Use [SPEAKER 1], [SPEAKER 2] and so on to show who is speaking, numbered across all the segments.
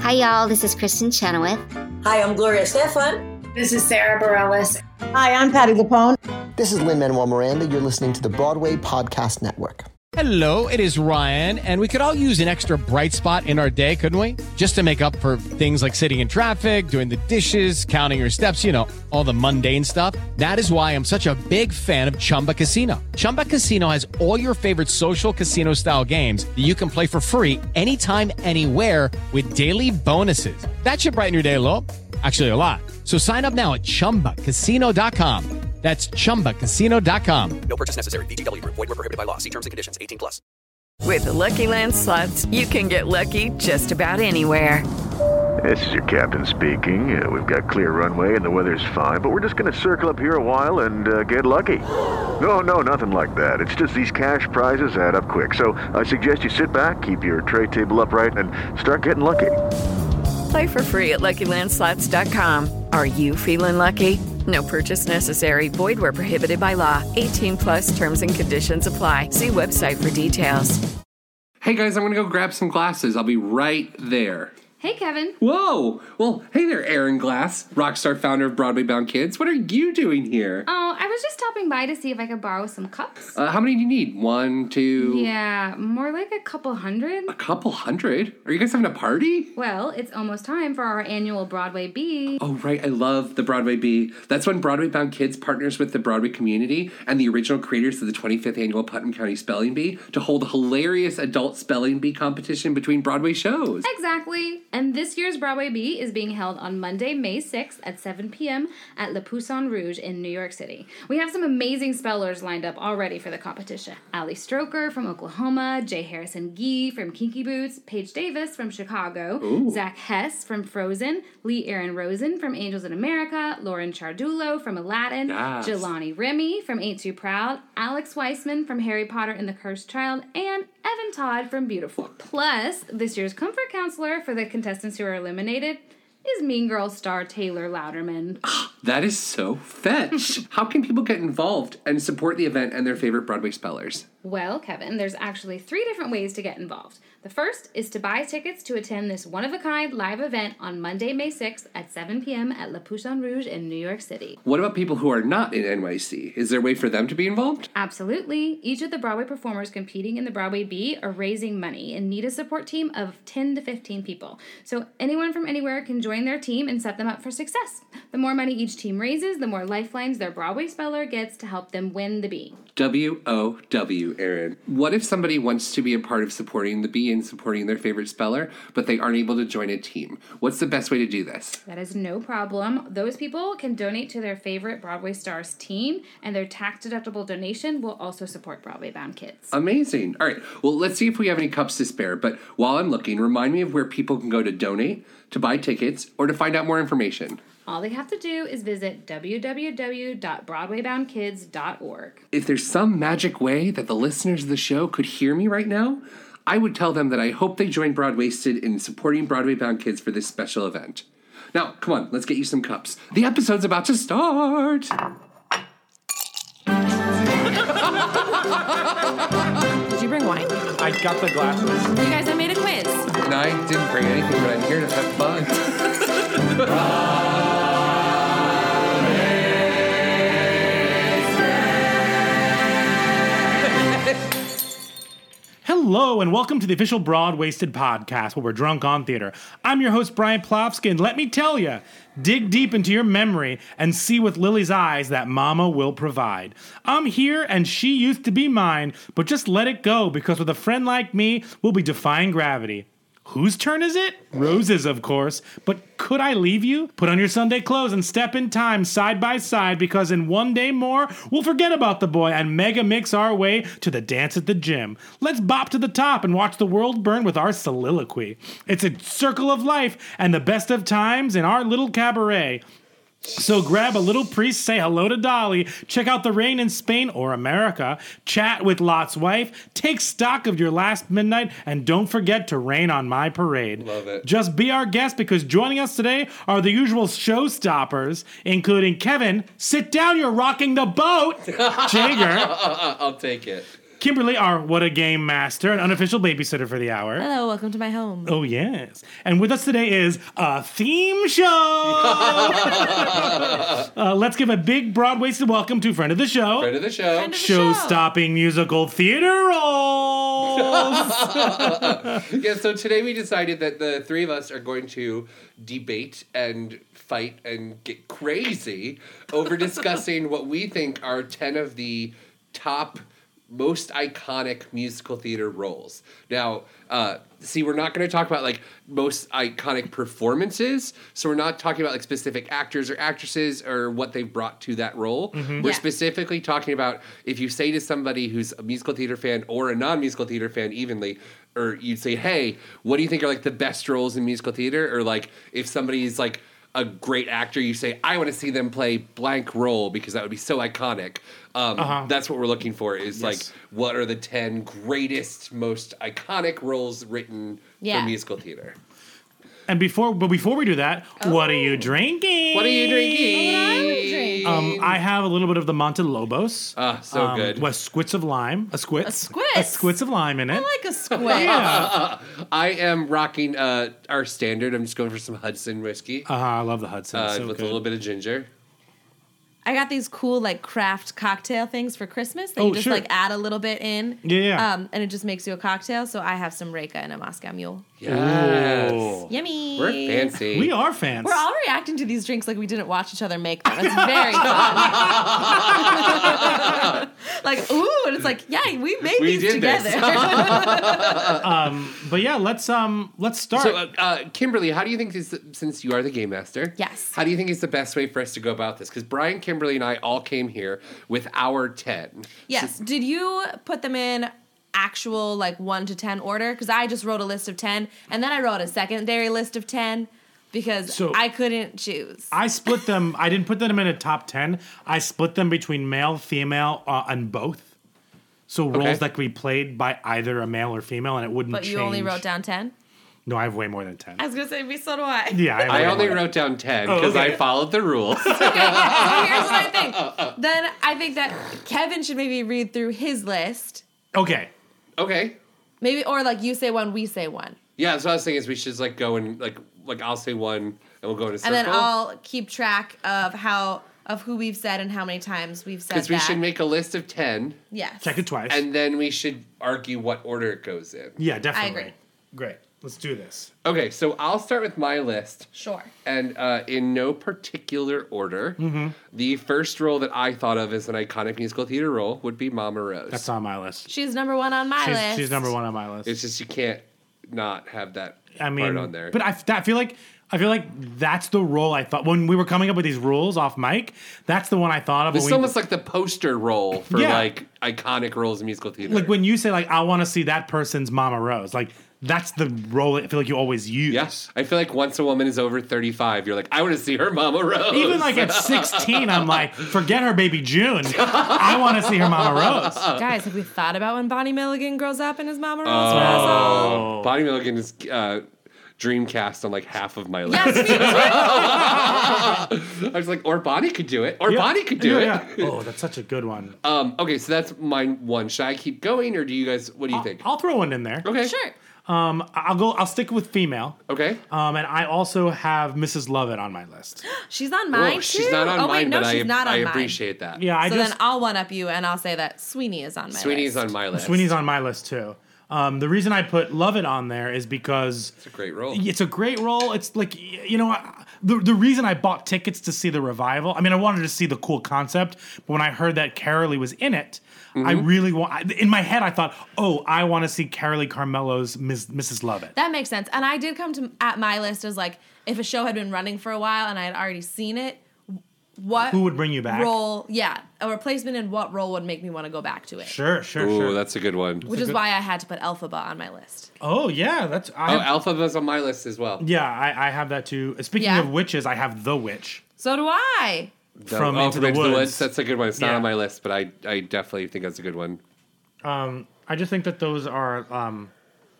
[SPEAKER 1] Hi, y'all. This is Kristen Chenoweth.
[SPEAKER 2] Hi, I'm Gloria Stefan.
[SPEAKER 3] This is Sarah Bareilles.
[SPEAKER 4] Hi, I'm Patti LuPone.
[SPEAKER 5] This is Lin-Manuel Miranda. You're listening to the Broadway Podcast Network.
[SPEAKER 6] Hello, it is Ryan, and we could all use an extra bright spot in our day, couldn't we? Just to make up for things like sitting in traffic, doing the dishes, counting your steps, you know, all the mundane stuff. That is why I'm such a big fan of Chumba Casino. Chumba Casino has all your favorite social casino-style games that you can play for free anytime, anywhere with daily bonuses. That should brighten your day a little. Actually, a lot. So sign up now at ChumbaCasino.com. That's ChumbaCasino.com.
[SPEAKER 7] No purchase necessary. VGW Group. Void where prohibited by law. See terms and conditions. 18+.
[SPEAKER 8] With the Lucky Land Slots, you can get lucky just about anywhere.
[SPEAKER 9] This is your captain speaking. We've got clear runway and the weather's fine, but we're just going to circle up here a while and get lucky. No, nothing like that. It's just these cash prizes add up quick. So I suggest you sit back, keep your tray table upright, and start getting lucky.
[SPEAKER 8] Play for free at LuckyLandSlots.com. Are you feeling lucky? No purchase necessary. Void where prohibited by law. 18+ terms and conditions apply. See website for details.
[SPEAKER 10] Hey guys, I'm going to go grab some glasses. I'll be right there.
[SPEAKER 11] Hey, Kevin.
[SPEAKER 10] Whoa! Well, hey there, Aaron Glass, rockstar founder of Broadway Bound Kids. What are you doing here?
[SPEAKER 11] Oh, I was just stopping by to see if I could borrow some cups.
[SPEAKER 10] How many do you need? 1, 2...
[SPEAKER 11] Yeah, more like a couple hundred.
[SPEAKER 10] A couple hundred? Are you guys having a party?
[SPEAKER 11] Well, it's almost time for our annual Broadway Bee.
[SPEAKER 10] Oh, right. I love the Broadway Bee. That's when Broadway Bound Kids partners with the Broadway community and the original creators of the 25th annual Putnam County Spelling Bee to hold a hilarious adult spelling bee competition between Broadway shows.
[SPEAKER 11] Exactly. And this year's Broadway Bee is being held on Monday, May 6th at 7 p.m. at Le Poussin Rouge in New York City. We have some amazing spellers lined up already for the competition. Ali Stroker from Oklahoma, Jay Harrison Gee from Kinky Boots, Paige Davis from Chicago,
[SPEAKER 10] Ooh.
[SPEAKER 11] Zach Hess from Frozen, Lee Aaron Rosen from Angels in America, Lauren Chardulo from Aladdin,
[SPEAKER 10] Yes.
[SPEAKER 11] Jelani Remy from Ain't Too Proud, Alex Weissman from Harry Potter and the Cursed Child, and Evan Todd from Beautiful. Plus, this year's comfort counselor for the contestants who are eliminated is Mean Girls star Taylor Louderman.
[SPEAKER 10] That is so fetch. How can people get involved and support the event and their favorite Broadway spellers?
[SPEAKER 11] Well, Kevin, there's actually 3 different ways to get involved. The first is to buy tickets to attend this one-of-a-kind live event on Monday, May 6th at 7 p.m. at Le Poussin Rouge in New York City.
[SPEAKER 10] What about people who are not in NYC? Is there a way for them to be involved?
[SPEAKER 11] Absolutely. Each of the Broadway performers competing in the Broadway Bee are raising money and need a support team of 10 to 15 people. So anyone from anywhere can join their team and set them up for success. The more money each team raises, the more lifelines their Broadway speller gets to help them win the Bee.
[SPEAKER 10] W-O-W, Aaron. What if somebody wants to be a part of supporting the Bee and supporting their favorite speller, but they aren't able to join a team? What's the best way to do this?
[SPEAKER 11] That is no problem. Those people can donate to their favorite Broadway Stars team, and their tax-deductible donation will also support Broadway Bound Kids.
[SPEAKER 10] Amazing. All right, well, let's see if we have any cups to spare, but while I'm looking, remind me of where people can go to donate, to buy tickets, or to find out more information.
[SPEAKER 11] All they have to do is visit www.broadwayboundkids.org.
[SPEAKER 10] If there's some magic way that the listeners of the show could hear me right now, I would tell them that I hope they join Broadwasted in supporting Broadway Bound Kids for this special event. Now, come on, let's get you some cups. The episode's about to start.
[SPEAKER 3] Did you bring wine?
[SPEAKER 12] I got the glasses.
[SPEAKER 3] You guys, I made a quiz.
[SPEAKER 10] And I didn't bring anything, but I'm here to have fun.
[SPEAKER 12] Hello, and welcome to the official Broadwasted podcast, where we're drunk on theater. I'm your host, Brian Plofsky, and let me tell you, dig deep into your memory and see with Lily's eyes that Mama will provide. I'm here, and she used to be mine, but just let it go, because with a friend like me, we'll be defying gravity. Whose turn is it? Rose's, of course. But could I leave you? Put on your Sunday clothes and step in time side by side, because in one day more, we'll forget about the boy and mega mix our way to the dance at the gym. Let's bop to the top and watch the world burn with our soliloquy. It's a circle of life and the best of times in our little cabaret. So grab a little priest, say hello to Dolly, check out the rain in Spain or America, chat with Lot's wife, take stock of your last midnight, and don't forget to rain on my parade.
[SPEAKER 10] Love it.
[SPEAKER 12] Just be our guest, because joining us today are the usual showstoppers, including Kevin, sit down, you're rocking the boat, Jager,
[SPEAKER 10] I'll take it.
[SPEAKER 12] Kimberly, our What a Game master, an unofficial babysitter for the hour.
[SPEAKER 4] Hello, welcome to my home.
[SPEAKER 12] Oh, yes. And with us today is a theme show. Let's give a big broad-waisted welcome to friend of the show.
[SPEAKER 10] Friend of the show.
[SPEAKER 12] Show-stopping musical theater roles.
[SPEAKER 10] Yeah, so today we decided that the three of us are going to debate and fight and get crazy over discussing what we think are 10 of the top most iconic musical theater roles. Now, we're not going to talk about like most iconic performances. So we're not talking about like specific actors or actresses or what they've brought to that role.
[SPEAKER 12] Mm-hmm.
[SPEAKER 10] We're specifically talking about if you say to somebody who's a musical theater fan or a non-musical theater fan evenly, or you'd say, hey, what do you think are like the best roles in musical theater? Or like if somebody's like a great actor, you say, I want to see them play blank role because that would be so iconic. That's what we're looking for is like, what are the 10 greatest, most iconic roles written for musical theater?
[SPEAKER 12] And before we do that, what are you drinking?
[SPEAKER 10] What are you drinking?
[SPEAKER 12] I have a little bit of the Monte Lobos.
[SPEAKER 10] So good.
[SPEAKER 12] With squits of lime. A squits of lime in it.
[SPEAKER 4] I like a squid.
[SPEAKER 12] Yeah.
[SPEAKER 10] I am rocking our standard. I'm just going for some Hudson whiskey.
[SPEAKER 12] I love the Hudson.
[SPEAKER 10] With a little bit of ginger.
[SPEAKER 4] I got these cool like craft cocktail things for Christmas that you just like add a little bit in.
[SPEAKER 12] Yeah.
[SPEAKER 4] And it just makes you a cocktail. So I have some Reyka and a Moscow Mule.
[SPEAKER 10] Yes.
[SPEAKER 12] Ooh.
[SPEAKER 4] Yummy.
[SPEAKER 10] We're fancy.
[SPEAKER 12] We are fans.
[SPEAKER 4] We're all reacting to these drinks like we didn't watch each other make them. It's very fun. Like, ooh, and it's like, yeah, we made these together.
[SPEAKER 12] But yeah, let's start.
[SPEAKER 10] So, Kimberly, how do you think this, since you are the game master?
[SPEAKER 4] Yes.
[SPEAKER 10] How do you think is the best way for us to go about this? Because Brian, Kimberly, and I all came here with our 10.
[SPEAKER 4] Yes. Did you put them in actual like 1 to 10 order? Because I just wrote a list of 10, and then I wrote a secondary list of 10 because I couldn't choose.
[SPEAKER 12] I split them. I didn't put them in a top 10. I split them between male, female, and both. So roles that could be played by either a male or female, and it wouldn't change.
[SPEAKER 4] But you only wrote down 10?
[SPEAKER 12] No, I have way more than 10.
[SPEAKER 4] I was going to say, so do I.
[SPEAKER 12] Yeah,
[SPEAKER 10] I only wrote down 10 because I followed the rules.
[SPEAKER 4] Okay, so here's what I think. Then I think that Kevin should maybe read through his list.
[SPEAKER 12] Okay.
[SPEAKER 4] Maybe, or like you say one, we say one.
[SPEAKER 10] Yeah, so I was thinking is we should just like go and like I'll say one and we'll go in a circle.
[SPEAKER 4] And then I'll keep track of who we've said and how many times we've said that.
[SPEAKER 10] Because we should make a list of 10.
[SPEAKER 4] Yes.
[SPEAKER 12] Check it twice.
[SPEAKER 10] And then we should argue what order it goes in.
[SPEAKER 12] Yeah, definitely.
[SPEAKER 4] I agree.
[SPEAKER 12] Great. Let's do this.
[SPEAKER 10] Okay, so I'll start with my list.
[SPEAKER 4] Sure.
[SPEAKER 10] And in no particular order, the first role that I thought of as an iconic musical theater role would be Mama Rose.
[SPEAKER 12] That's on my list.
[SPEAKER 4] She's number one on my list.
[SPEAKER 12] She's number one on my list.
[SPEAKER 10] It's just you can't not have that
[SPEAKER 12] part
[SPEAKER 10] on there.
[SPEAKER 12] But I feel like that's the role I thought when we were coming up with these rules off mic. That's the one I thought of.
[SPEAKER 10] It's almost like the poster role for like iconic roles in musical theater.
[SPEAKER 12] Like when you say like I want to see that person's Mama Rose, like that's the role I feel like you always use.
[SPEAKER 10] Yes, I feel like once a woman is over 35, you're like, I want to see her Mama Rose.
[SPEAKER 12] Even like at 16, I'm like, forget her baby June. I want to see her Mama Rose.
[SPEAKER 4] Guys, have we thought about when Bonnie Milligan grows up and is Mama Rose?
[SPEAKER 10] Oh, Bonnie Milligan is Dreamcast on like half of my list.
[SPEAKER 4] Yes, me too.
[SPEAKER 10] I was like, or Bonnie could do it. Or Bonnie could do it.
[SPEAKER 12] Yeah. Oh, that's such a good one.
[SPEAKER 10] Okay, so that's my one. Should I keep going, or do you guys? What do you think?
[SPEAKER 12] I'll throw one in there.
[SPEAKER 10] Okay,
[SPEAKER 4] sure.
[SPEAKER 12] I'll stick with female.
[SPEAKER 10] Okay.
[SPEAKER 12] And I also have Mrs. Lovett on my list.
[SPEAKER 4] She's on mine too.
[SPEAKER 10] She's not on mine, but
[SPEAKER 4] she's not on
[SPEAKER 10] I
[SPEAKER 4] mine.
[SPEAKER 10] appreciate that.
[SPEAKER 12] Yeah,
[SPEAKER 4] then I'll one up you, and I'll say that Sweeney is on my list.
[SPEAKER 10] Sweeney's on my list.
[SPEAKER 12] Sweeney's on my list too. The reason I put Lovett on there is because
[SPEAKER 10] it's a great role.
[SPEAKER 12] It's a great role. It's like, the reason I bought tickets to see the revival, I mean, I wanted to see the cool concept, but when I heard that Carolee was in it, I really in my head, I thought, I want to see Carolee Carmello's Mrs. Lovett.
[SPEAKER 4] That makes sense. And I did come to at my list as like, if a show had been running for a while and I had already seen it, who
[SPEAKER 12] would bring you back?
[SPEAKER 4] Role, a replacement in what role would make me want to go back to it?
[SPEAKER 12] Sure.
[SPEAKER 10] Ooh, that's a good one.
[SPEAKER 4] Which is why I had to put Elphaba on my list.
[SPEAKER 12] Oh yeah,
[SPEAKER 10] Elphaba's on my list as well.
[SPEAKER 12] Yeah, I have that too. Speaking of witches, I have The Witch.
[SPEAKER 4] So do I.
[SPEAKER 12] From Into the Woods.
[SPEAKER 10] That's a good one. It's not on my list, but I definitely think that's a good one.
[SPEAKER 12] I just think that those are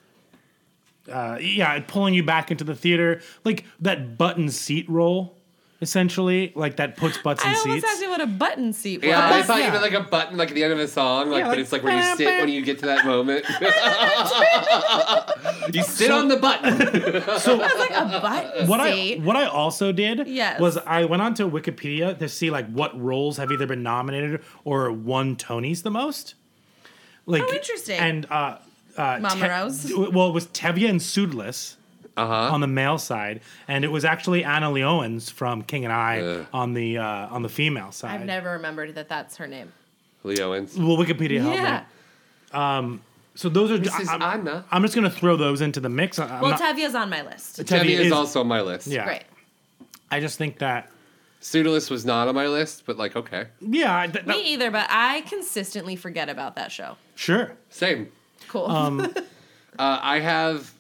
[SPEAKER 12] pulling you back into the theater, like that button seat role. essentially, like that puts butts in
[SPEAKER 4] I almost
[SPEAKER 12] seats.
[SPEAKER 4] asked you what a button seat was.
[SPEAKER 10] Yeah, I thought you meant like a button, like at the end of a song, like,
[SPEAKER 12] Yeah,
[SPEAKER 10] but
[SPEAKER 12] like,
[SPEAKER 10] it's like where you sit when you get to that moment. You sit on the button.
[SPEAKER 12] So
[SPEAKER 4] It was like a button seat.
[SPEAKER 12] what I also did
[SPEAKER 4] Yes.
[SPEAKER 12] was I went onto Wikipedia to see like what roles have either been nominated or won Tonys the most. Like,
[SPEAKER 4] Oh, interesting.
[SPEAKER 12] And
[SPEAKER 4] Mama Rose?
[SPEAKER 12] Well, it was Tevye and Soodless on the male side, and it was actually Anna Leowens from King and I on the female side.
[SPEAKER 4] I've never remembered that that's her name.
[SPEAKER 10] Leowens.
[SPEAKER 12] Well, Wikipedia helped me. So those are.
[SPEAKER 10] Mrs. Anna.
[SPEAKER 12] I'm just gonna throw those into the mix.
[SPEAKER 4] Tevye's on my list.
[SPEAKER 10] Tevye is also on my list.
[SPEAKER 12] Yeah.
[SPEAKER 4] Great.
[SPEAKER 12] I just think that.
[SPEAKER 10] Pseudolus was not on my list, but like, okay.
[SPEAKER 12] Yeah.
[SPEAKER 4] Me either, but I consistently forget about that show.
[SPEAKER 12] Sure.
[SPEAKER 10] Same.
[SPEAKER 4] Cool.
[SPEAKER 10] I have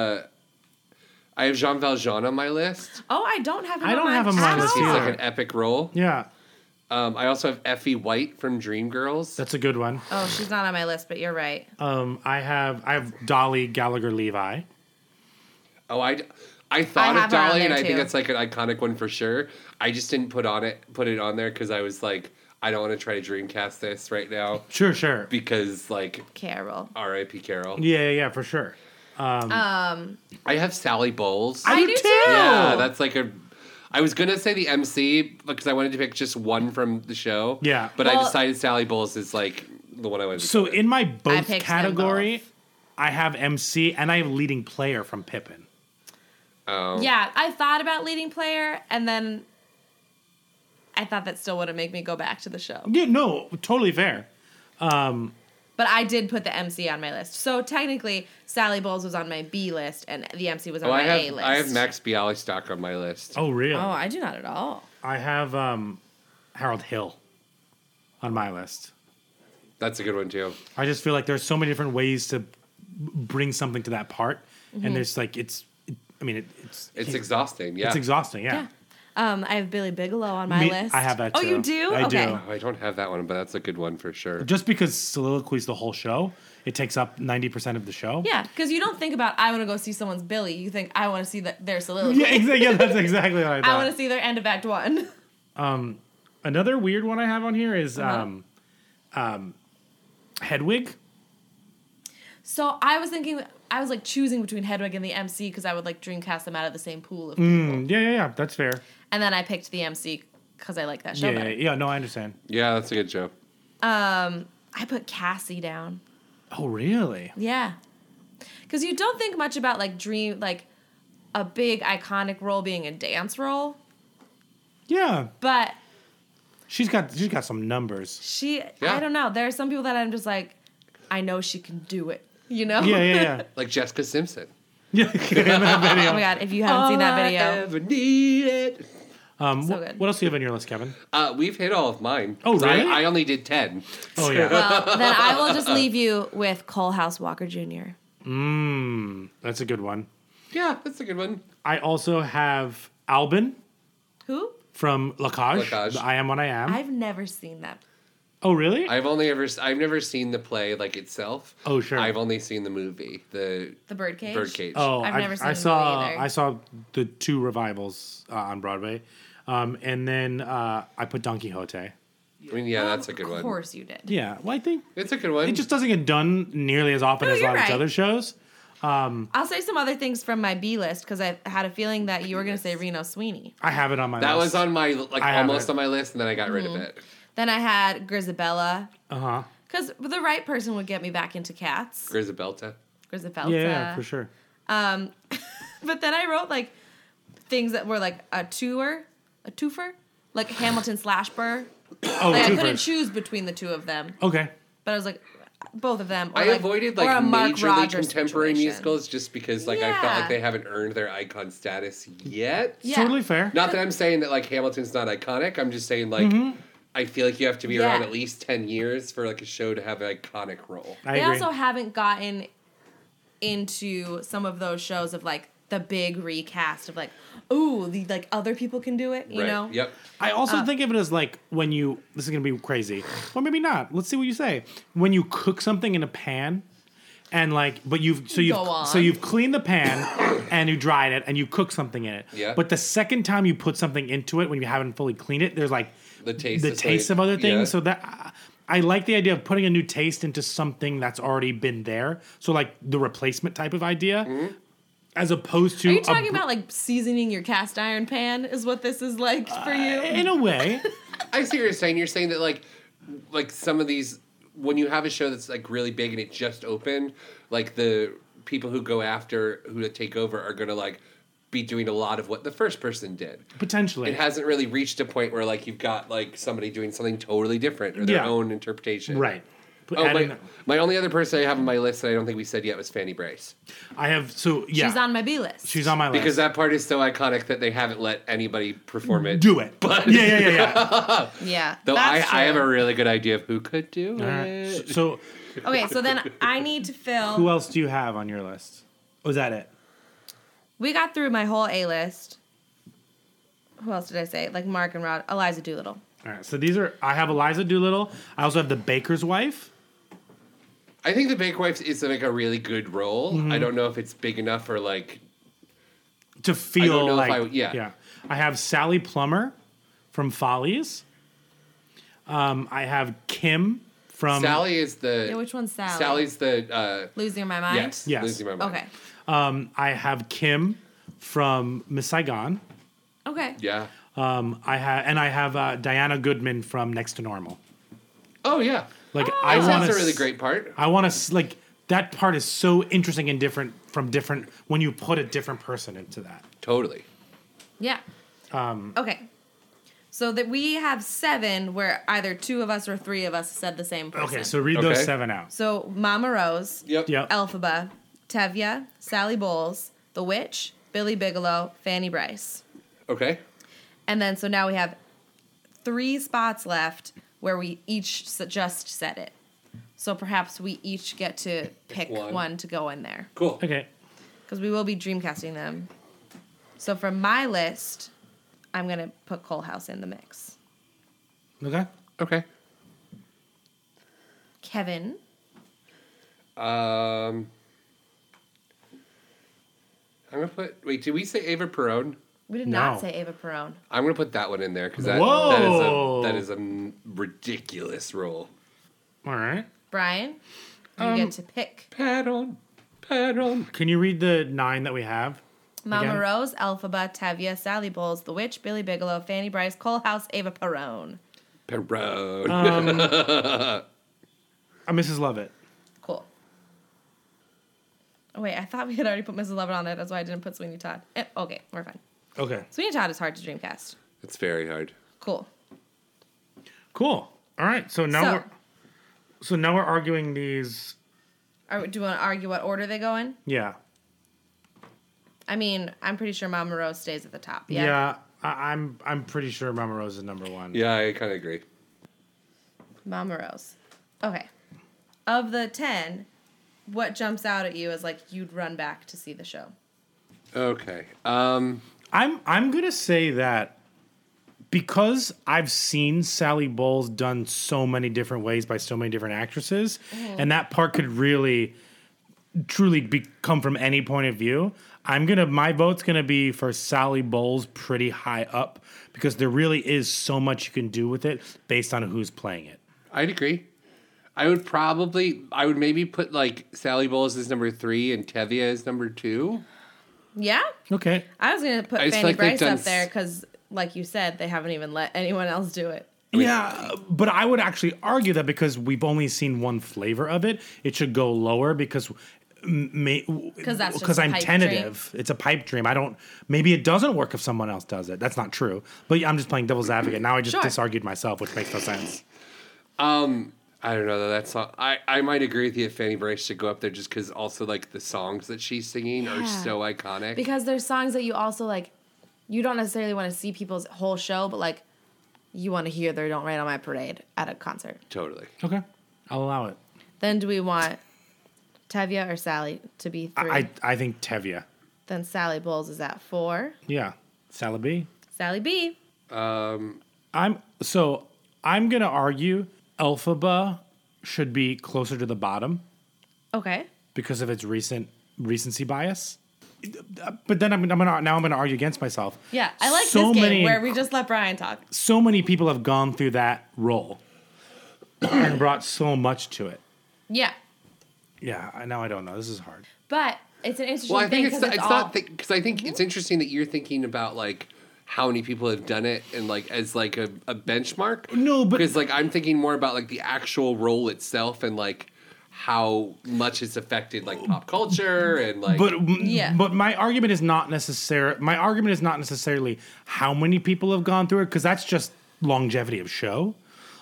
[SPEAKER 10] Jean Valjean on my list.
[SPEAKER 4] Oh, I don't have him
[SPEAKER 12] I
[SPEAKER 4] on
[SPEAKER 12] don't
[SPEAKER 4] my
[SPEAKER 12] have him on my list
[SPEAKER 10] He's
[SPEAKER 12] either.
[SPEAKER 10] like an epic role.
[SPEAKER 12] Yeah.
[SPEAKER 10] I also have Effie White from Dreamgirls.
[SPEAKER 12] That's a good one.
[SPEAKER 4] Oh, she's not on my list, but you're right.
[SPEAKER 12] I have Dolly Gallagher Levi.
[SPEAKER 10] Oh, I
[SPEAKER 4] I
[SPEAKER 10] thought
[SPEAKER 4] have
[SPEAKER 10] of
[SPEAKER 4] her on
[SPEAKER 10] Dolly,
[SPEAKER 4] there
[SPEAKER 10] and I think
[SPEAKER 4] too.
[SPEAKER 10] that's like an iconic one for sure. I just didn't put it on there because I was like, I don't want to try to Dreamcast this right now.
[SPEAKER 12] Sure.
[SPEAKER 10] Because like
[SPEAKER 4] Carol.
[SPEAKER 10] R.I.P. Carol.
[SPEAKER 12] Yeah, for sure.
[SPEAKER 10] I have Sally Bowles.
[SPEAKER 12] I do too.
[SPEAKER 10] Yeah, that's like a. I was gonna say the MC because I wanted to pick just one from the show.
[SPEAKER 12] Yeah.
[SPEAKER 10] but I
[SPEAKER 4] Well-
[SPEAKER 10] decided Sally Bowles is like the one I wanted.
[SPEAKER 12] So
[SPEAKER 10] to
[SPEAKER 12] in my
[SPEAKER 4] I
[SPEAKER 12] both
[SPEAKER 4] picked them
[SPEAKER 12] category,
[SPEAKER 4] both.
[SPEAKER 12] I have MC and I have leading player from Pippin.
[SPEAKER 4] Yeah, I thought about leading player, and then I thought that still wouldn't make me go back to the show.
[SPEAKER 12] Yeah, no, totally fair.
[SPEAKER 4] But I did put the MC on my list. So technically, Sally Bowles was on my B list, and the MC was on my A list.
[SPEAKER 10] I have Max Bialystock on my list.
[SPEAKER 12] Oh, really?
[SPEAKER 4] Oh, I do not at all.
[SPEAKER 12] I have Harold Hill on my list.
[SPEAKER 10] That's a good one too.
[SPEAKER 12] I just feel like there's so many different ways to bring something to that part, and there's like it's
[SPEAKER 10] exhausting. Yeah,
[SPEAKER 12] It's exhausting. Yeah.
[SPEAKER 4] I have Billy Bigelow on my list.
[SPEAKER 12] I have that
[SPEAKER 4] Oh,
[SPEAKER 12] too.
[SPEAKER 4] you do?
[SPEAKER 12] I
[SPEAKER 4] Okay.
[SPEAKER 12] do.
[SPEAKER 10] Oh, I don't have that one, but that's a good one for sure.
[SPEAKER 12] Just because soliloquies the whole show, it takes up 90% of the show.
[SPEAKER 4] Yeah, because you don't think about, I want to go see someone's Billy. You think, I want to see their soliloquy.
[SPEAKER 12] Yeah, exactly. Yeah, that's exactly what I thought.
[SPEAKER 4] I want to see their end of Act 1.
[SPEAKER 12] Another weird one I have on here is Hedwig.
[SPEAKER 4] So I was thinking, I was like choosing between Hedwig and the MC because I would like Dreamcast them out of the same pool of people.
[SPEAKER 12] Yeah. That's fair.
[SPEAKER 4] And then I picked the MC because I like that show better.
[SPEAKER 12] Yeah. No, I understand.
[SPEAKER 10] Yeah, that's a good show.
[SPEAKER 4] I put Cassie down.
[SPEAKER 12] Oh, really?
[SPEAKER 4] Yeah. Because you don't think much about like a big iconic role being a dance role.
[SPEAKER 12] Yeah.
[SPEAKER 4] But
[SPEAKER 12] She's got some numbers.
[SPEAKER 4] I don't know. There are some people that I'm just like, I know she can do it. You know?
[SPEAKER 12] Yeah.
[SPEAKER 10] Like Jessica Simpson.
[SPEAKER 12] Yeah. In that video.
[SPEAKER 4] Oh my God, if you haven't seen that video.
[SPEAKER 10] Ever needed.
[SPEAKER 4] So good.
[SPEAKER 12] What else do you have on your list, Kevin?
[SPEAKER 10] We've hit all of mine.
[SPEAKER 12] Oh, really?
[SPEAKER 10] I only did 10.
[SPEAKER 12] Oh, yeah.
[SPEAKER 4] Well, then I will just leave you with Cole House Walker Jr.
[SPEAKER 12] That's a good one.
[SPEAKER 10] Yeah, that's a good one.
[SPEAKER 12] I also have Albin
[SPEAKER 4] Who?
[SPEAKER 12] from La Cage.
[SPEAKER 10] La Cage.
[SPEAKER 12] The I Am What I Am.
[SPEAKER 4] I've never seen that.
[SPEAKER 12] Oh, really?
[SPEAKER 10] I've never seen the play like itself.
[SPEAKER 12] Oh, sure.
[SPEAKER 10] I've only seen the movie, the
[SPEAKER 4] Birdcage?
[SPEAKER 10] Birdcage.
[SPEAKER 12] Oh,
[SPEAKER 4] I've never seen
[SPEAKER 12] I
[SPEAKER 4] the
[SPEAKER 12] saw
[SPEAKER 4] movie either.
[SPEAKER 12] I saw the 2 revivals on Broadway, and then I put Don Quixote.
[SPEAKER 10] I mean, yeah, that's a good one.
[SPEAKER 4] Of course you did.
[SPEAKER 12] Yeah, well, I think
[SPEAKER 10] It's a good one.
[SPEAKER 12] it just doesn't get done nearly as often
[SPEAKER 4] No,
[SPEAKER 12] as a
[SPEAKER 4] you're
[SPEAKER 12] lot of these
[SPEAKER 4] right.
[SPEAKER 12] other shows.
[SPEAKER 4] I'll say some other things from my B list because I had a feeling that you were going to say Reno Sweeney.
[SPEAKER 12] I have it on my
[SPEAKER 10] that
[SPEAKER 12] list.
[SPEAKER 10] was on my
[SPEAKER 12] I have
[SPEAKER 10] almost
[SPEAKER 12] it.
[SPEAKER 10] on my list, and then I got rid of it.
[SPEAKER 4] Then I had Grisabella
[SPEAKER 12] Uh-huh.
[SPEAKER 4] because the right person would get me back into Cats.
[SPEAKER 10] Grisabelta.
[SPEAKER 4] Grisabella.
[SPEAKER 12] Yeah, for sure.
[SPEAKER 4] But then I wrote like things that were like a twofer, like Hamilton / Burr.
[SPEAKER 12] Oh,
[SPEAKER 4] Like, I
[SPEAKER 12] two
[SPEAKER 4] couldn't
[SPEAKER 12] first.
[SPEAKER 4] choose between the two of them,
[SPEAKER 12] Okay.
[SPEAKER 4] but I was like, both of them. Or
[SPEAKER 10] I avoided
[SPEAKER 4] or
[SPEAKER 10] like
[SPEAKER 4] a Mark
[SPEAKER 10] majorly
[SPEAKER 4] Rogers
[SPEAKER 10] contemporary
[SPEAKER 4] situation.
[SPEAKER 10] musicals just because like I felt
[SPEAKER 4] Yeah.
[SPEAKER 10] like they haven't earned their icon status yet.
[SPEAKER 4] Yeah.
[SPEAKER 12] Totally fair.
[SPEAKER 10] Not that I'm saying that like Hamilton's not iconic. I'm just saying like I feel like you have to be around
[SPEAKER 4] Yeah.
[SPEAKER 10] at least 10 years for like a show to have an iconic role.
[SPEAKER 12] I
[SPEAKER 4] They
[SPEAKER 12] agree.
[SPEAKER 4] also haven't gotten into some of those shows of like the big recast of like, ooh, the like other people can do it, you
[SPEAKER 10] right.
[SPEAKER 4] know?
[SPEAKER 10] Yep.
[SPEAKER 12] I also think of it as like when you, this is going to be crazy, or maybe not. Let's see what you say. When you cook something in a pan And but you've cleaned the pan and you dried it and you cook something in it.
[SPEAKER 10] Yeah.
[SPEAKER 12] But the second time you put something into it when you haven't fully cleaned it, there's
[SPEAKER 10] the taste
[SPEAKER 12] of other things.
[SPEAKER 10] Yeah.
[SPEAKER 12] So that I like the idea of putting a new taste into something that's already been there. So the replacement type of idea.
[SPEAKER 10] Mm-hmm.
[SPEAKER 12] As opposed to
[SPEAKER 4] Are you talking about seasoning your cast iron pan is what this is like for you?
[SPEAKER 12] In a way.
[SPEAKER 10] I see what you're saying. You're saying that like some of these, when you have a show that's really big and it just opened, the people who take over are gonna be doing a lot of what the first person did.
[SPEAKER 12] Potentially.
[SPEAKER 10] It hasn't really reached a point where you've got somebody doing something totally different or their own interpretation.
[SPEAKER 12] Right.
[SPEAKER 10] My only other person I have on my list that I don't think we said yet was Fanny Bryce.
[SPEAKER 4] She's on my B list.
[SPEAKER 12] She's on my list.
[SPEAKER 10] Because that part is so iconic that they haven't let anybody perform it.
[SPEAKER 12] Do it.
[SPEAKER 10] But
[SPEAKER 12] Yeah.
[SPEAKER 4] Yeah.
[SPEAKER 10] Though I have a really good idea of who could do it.
[SPEAKER 12] So
[SPEAKER 4] okay, so then I need to fill.
[SPEAKER 12] Who else do you have on your list? Was that it?
[SPEAKER 4] We got through my whole A list. Who else did I say? Mark and Rod. Eliza Doolittle.
[SPEAKER 12] All right, so I have Eliza Doolittle. I also have The Baker's Wife.
[SPEAKER 10] I think The Baker's Wife is a really good role.
[SPEAKER 12] Mm-hmm.
[SPEAKER 10] I don't know if it's big enough for
[SPEAKER 12] to feel
[SPEAKER 10] yeah.
[SPEAKER 12] I have Sally Plummer from Follies. I have Kim from
[SPEAKER 10] Sally is the.
[SPEAKER 4] Yeah, which one's Sally?
[SPEAKER 10] Sally's the.
[SPEAKER 4] Losing My Mind?
[SPEAKER 10] Yes. Losing My Mind.
[SPEAKER 4] Okay.
[SPEAKER 12] I have Kim from Miss Saigon.
[SPEAKER 4] Okay.
[SPEAKER 10] Yeah.
[SPEAKER 12] I have Diana Goodman from Next to Normal.
[SPEAKER 10] Oh yeah.
[SPEAKER 12] That's
[SPEAKER 10] a really great part.
[SPEAKER 12] I want to that part is so interesting and different when you put a different person into that.
[SPEAKER 10] Totally.
[SPEAKER 4] Yeah. Okay. So that we have 7 where either 2 of us or 3 of us said the same person.
[SPEAKER 12] Okay, so read those 7 out.
[SPEAKER 4] So Mama Rose.
[SPEAKER 10] Yep.
[SPEAKER 4] Elphaba, Tevye, Sally Bowles, The Witch, Billy Bigelow, Fanny Bryce.
[SPEAKER 10] Okay.
[SPEAKER 4] And then so now we have 3 spots left where we each just said it. So perhaps we each get to pick one to go in there.
[SPEAKER 10] Cool.
[SPEAKER 12] Okay.
[SPEAKER 4] Because we will be dreamcasting them. So from my list, I'm going to put Cole House in the mix.
[SPEAKER 10] Okay.
[SPEAKER 4] Kevin.
[SPEAKER 10] I'm going to put... Wait, did we say Ava Perón?
[SPEAKER 4] We did not say Ava Perón.
[SPEAKER 10] I'm going to put that one in there because that is a ridiculous role.
[SPEAKER 12] All right.
[SPEAKER 4] Brian, you get to pick.
[SPEAKER 10] Perón.
[SPEAKER 12] Can you read the 9 that we have?
[SPEAKER 4] Mama
[SPEAKER 12] again?
[SPEAKER 4] Rose, Elphaba, Tevye, Sally Bowles, The Witch, Billy Bigelow, Fanny Bryce, Cole House, Ava Perón.
[SPEAKER 12] Mrs. Lovett.
[SPEAKER 4] Cool. Oh, wait, I thought we had already put Mrs. Lovett on there. That's why I didn't put Sweeney Todd. Okay, we're fine.
[SPEAKER 12] Okay.
[SPEAKER 4] Sweeney Todd is hard to dreamcast.
[SPEAKER 10] It's very hard.
[SPEAKER 4] Cool.
[SPEAKER 12] All right. So now we're arguing these.
[SPEAKER 4] Do you want to argue what order they go in?
[SPEAKER 12] Yeah.
[SPEAKER 4] I mean, I'm pretty sure Mama Rose stays at the top. Yeah.
[SPEAKER 12] Yeah. I'm pretty sure Mama Rose is number 1.
[SPEAKER 10] Yeah, I kind of agree.
[SPEAKER 4] Mama Rose. Okay. Of the 10, what jumps out at you as you'd run back to see the show?
[SPEAKER 10] Okay.
[SPEAKER 12] I'm gonna say that because I've seen Sally Bowles done so many different ways by so many different actresses, and that part could really, truly come from any point of view. My vote's gonna be for Sally Bowles pretty high up because there really is so much you can do with it based on who's playing it.
[SPEAKER 10] I'd agree. I would maybe put Sally Bowles as number 3 and Tevye as number 2.
[SPEAKER 4] Yeah?
[SPEAKER 12] Okay.
[SPEAKER 4] I was going to put Fanny Bryce up there because, like you said, they haven't even let anyone else do it.
[SPEAKER 12] Yeah, but I would actually argue that because we've only seen one flavor of it, it should go lower because I'm tentative. Dream. It's a pipe dream. Maybe it doesn't work if someone else does it. That's not true. But I'm just playing devil's advocate. Now I just disargued myself, which makes no sense.
[SPEAKER 10] I don't know though. That song, I might agree with you if Fanny Bryce should go up there just because also the songs that she's singing are so iconic.
[SPEAKER 4] Because there's songs that you also you don't necessarily want to see people's whole show, but you want to hear their "Don't Rain on My Parade" at a concert.
[SPEAKER 10] Totally.
[SPEAKER 12] Okay, I'll allow it.
[SPEAKER 4] Then do we want Tevye or Sally to be 3?
[SPEAKER 12] I think Tevye.
[SPEAKER 4] Then Sally Bowles is at 4.
[SPEAKER 12] Yeah, Sally B.
[SPEAKER 4] Sally B.
[SPEAKER 12] I'm gonna argue Elphaba should be closer to the bottom.
[SPEAKER 4] Okay.
[SPEAKER 12] because of its recency bias. But then I'm gonna argue against myself.
[SPEAKER 4] Yeah, I like this game where we just let Brian talk.
[SPEAKER 12] So many people have gone through that role and brought so much to it.
[SPEAKER 4] Yeah.
[SPEAKER 12] Yeah, now I don't know. This is hard.
[SPEAKER 4] But it's an interesting
[SPEAKER 10] Well, I think
[SPEAKER 4] thing
[SPEAKER 10] because I think it's interesting that you're thinking about like how many people have done it and like as like a benchmark.
[SPEAKER 12] No, but
[SPEAKER 10] because like I'm thinking more about like the actual role itself and like how much it's affected like pop culture and like.
[SPEAKER 12] But my argument is not necessarily how many people have gone through it, because that's just longevity of show.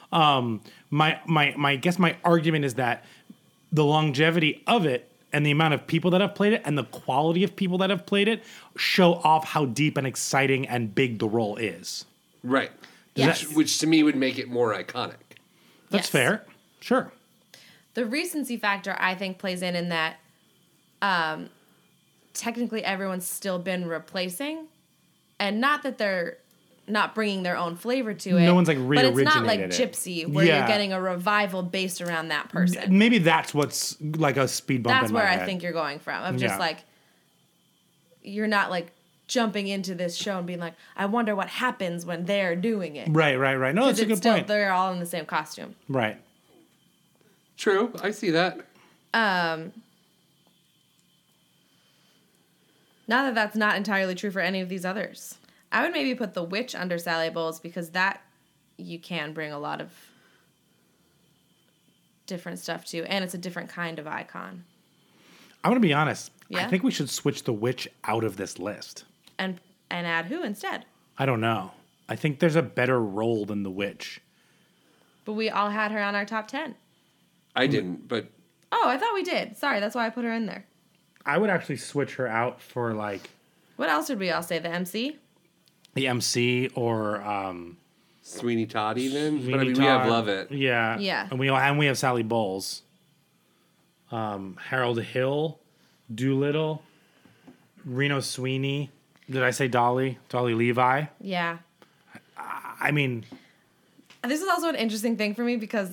[SPEAKER 12] My argument is that the longevity of it and the amount of people that have played it and the quality of people that have played it show off how deep and exciting and big the role is.
[SPEAKER 10] Right.
[SPEAKER 4] Yes.
[SPEAKER 10] Which to me would make it more iconic.
[SPEAKER 12] That's fair. Sure.
[SPEAKER 4] The recency factor, I think, plays in that technically everyone's still been replacing. And not that they're not bringing their own flavor to it.
[SPEAKER 12] No one's like
[SPEAKER 4] But it's not like
[SPEAKER 12] re-originated it.
[SPEAKER 4] Gypsy, where you're getting a revival based around that person.
[SPEAKER 12] Maybe that's what's like a speed bump
[SPEAKER 4] That's
[SPEAKER 12] in my
[SPEAKER 4] where
[SPEAKER 12] head.
[SPEAKER 4] I think you're going from. Of just like, you're not like jumping into this show and being like, I wonder what happens when they're doing it.
[SPEAKER 12] Right. No, that's a good point.
[SPEAKER 4] They're all in the same costume.
[SPEAKER 12] Right.
[SPEAKER 10] True, I see that.
[SPEAKER 4] Not that that's not entirely true for any of these others. I would maybe put The Witch under Sally Bowles because that you can bring a lot of different stuff to, and it's a different kind of icon.
[SPEAKER 12] I'm going to be honest.
[SPEAKER 4] Yeah?
[SPEAKER 12] I think we should switch The Witch out of this list.
[SPEAKER 4] And add who instead?
[SPEAKER 12] I don't know. I think there's a better role than The Witch.
[SPEAKER 4] But we all had her on our top 10.
[SPEAKER 10] I didn't, but...
[SPEAKER 4] Oh, I thought we did. Sorry, that's why I put her in there.
[SPEAKER 12] I would actually switch her out for like...
[SPEAKER 4] What else did we all say? The MC?
[SPEAKER 12] The MC or...
[SPEAKER 10] Sweeney Todd even?
[SPEAKER 12] Sweeney
[SPEAKER 10] But I mean,
[SPEAKER 12] Todd.
[SPEAKER 10] we have Lovett.
[SPEAKER 12] Yeah.
[SPEAKER 4] Yeah.
[SPEAKER 12] And we have Sally Bowles. Harold Hill, Doolittle, Reno Sweeney. Did I say Dolly? Dolly Levi?
[SPEAKER 4] Yeah.
[SPEAKER 12] I mean...
[SPEAKER 4] This is also an interesting thing for me because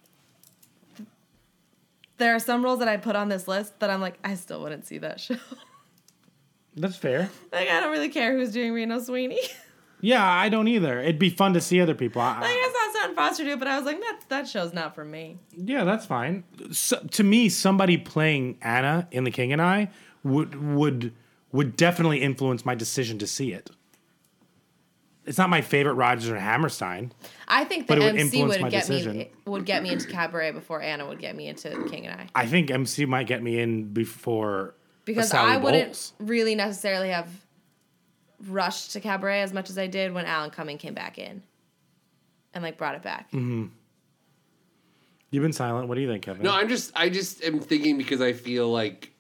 [SPEAKER 4] there are some roles that I put on this list that I'm like, I still wouldn't see that show.
[SPEAKER 12] That's fair.
[SPEAKER 4] Like, I don't really care who's doing Reno Sweeney.
[SPEAKER 12] Yeah, I don't either. It'd be fun to see other people.
[SPEAKER 4] Like, I saw Sutton Foster do it, but I was like, that show's not for me.
[SPEAKER 12] Yeah, that's fine. So, to me, somebody playing Anna in The King and I would definitely influence my decision to see it. It's not my favorite Rodgers or Hammerstein.
[SPEAKER 4] I think the MC would get
[SPEAKER 12] decision.
[SPEAKER 4] me into Cabaret before Anna would get me into King and I.
[SPEAKER 12] I think MC might get me in before
[SPEAKER 4] because
[SPEAKER 12] Sally
[SPEAKER 4] I wouldn't
[SPEAKER 12] Bowles.
[SPEAKER 4] really necessarily have rushed to Cabaret as much as I did when Alan Cumming came back in and like brought it back.
[SPEAKER 12] Mm-hmm. You've been silent. What do you think, Kevin?
[SPEAKER 10] No, I just am thinking because I feel like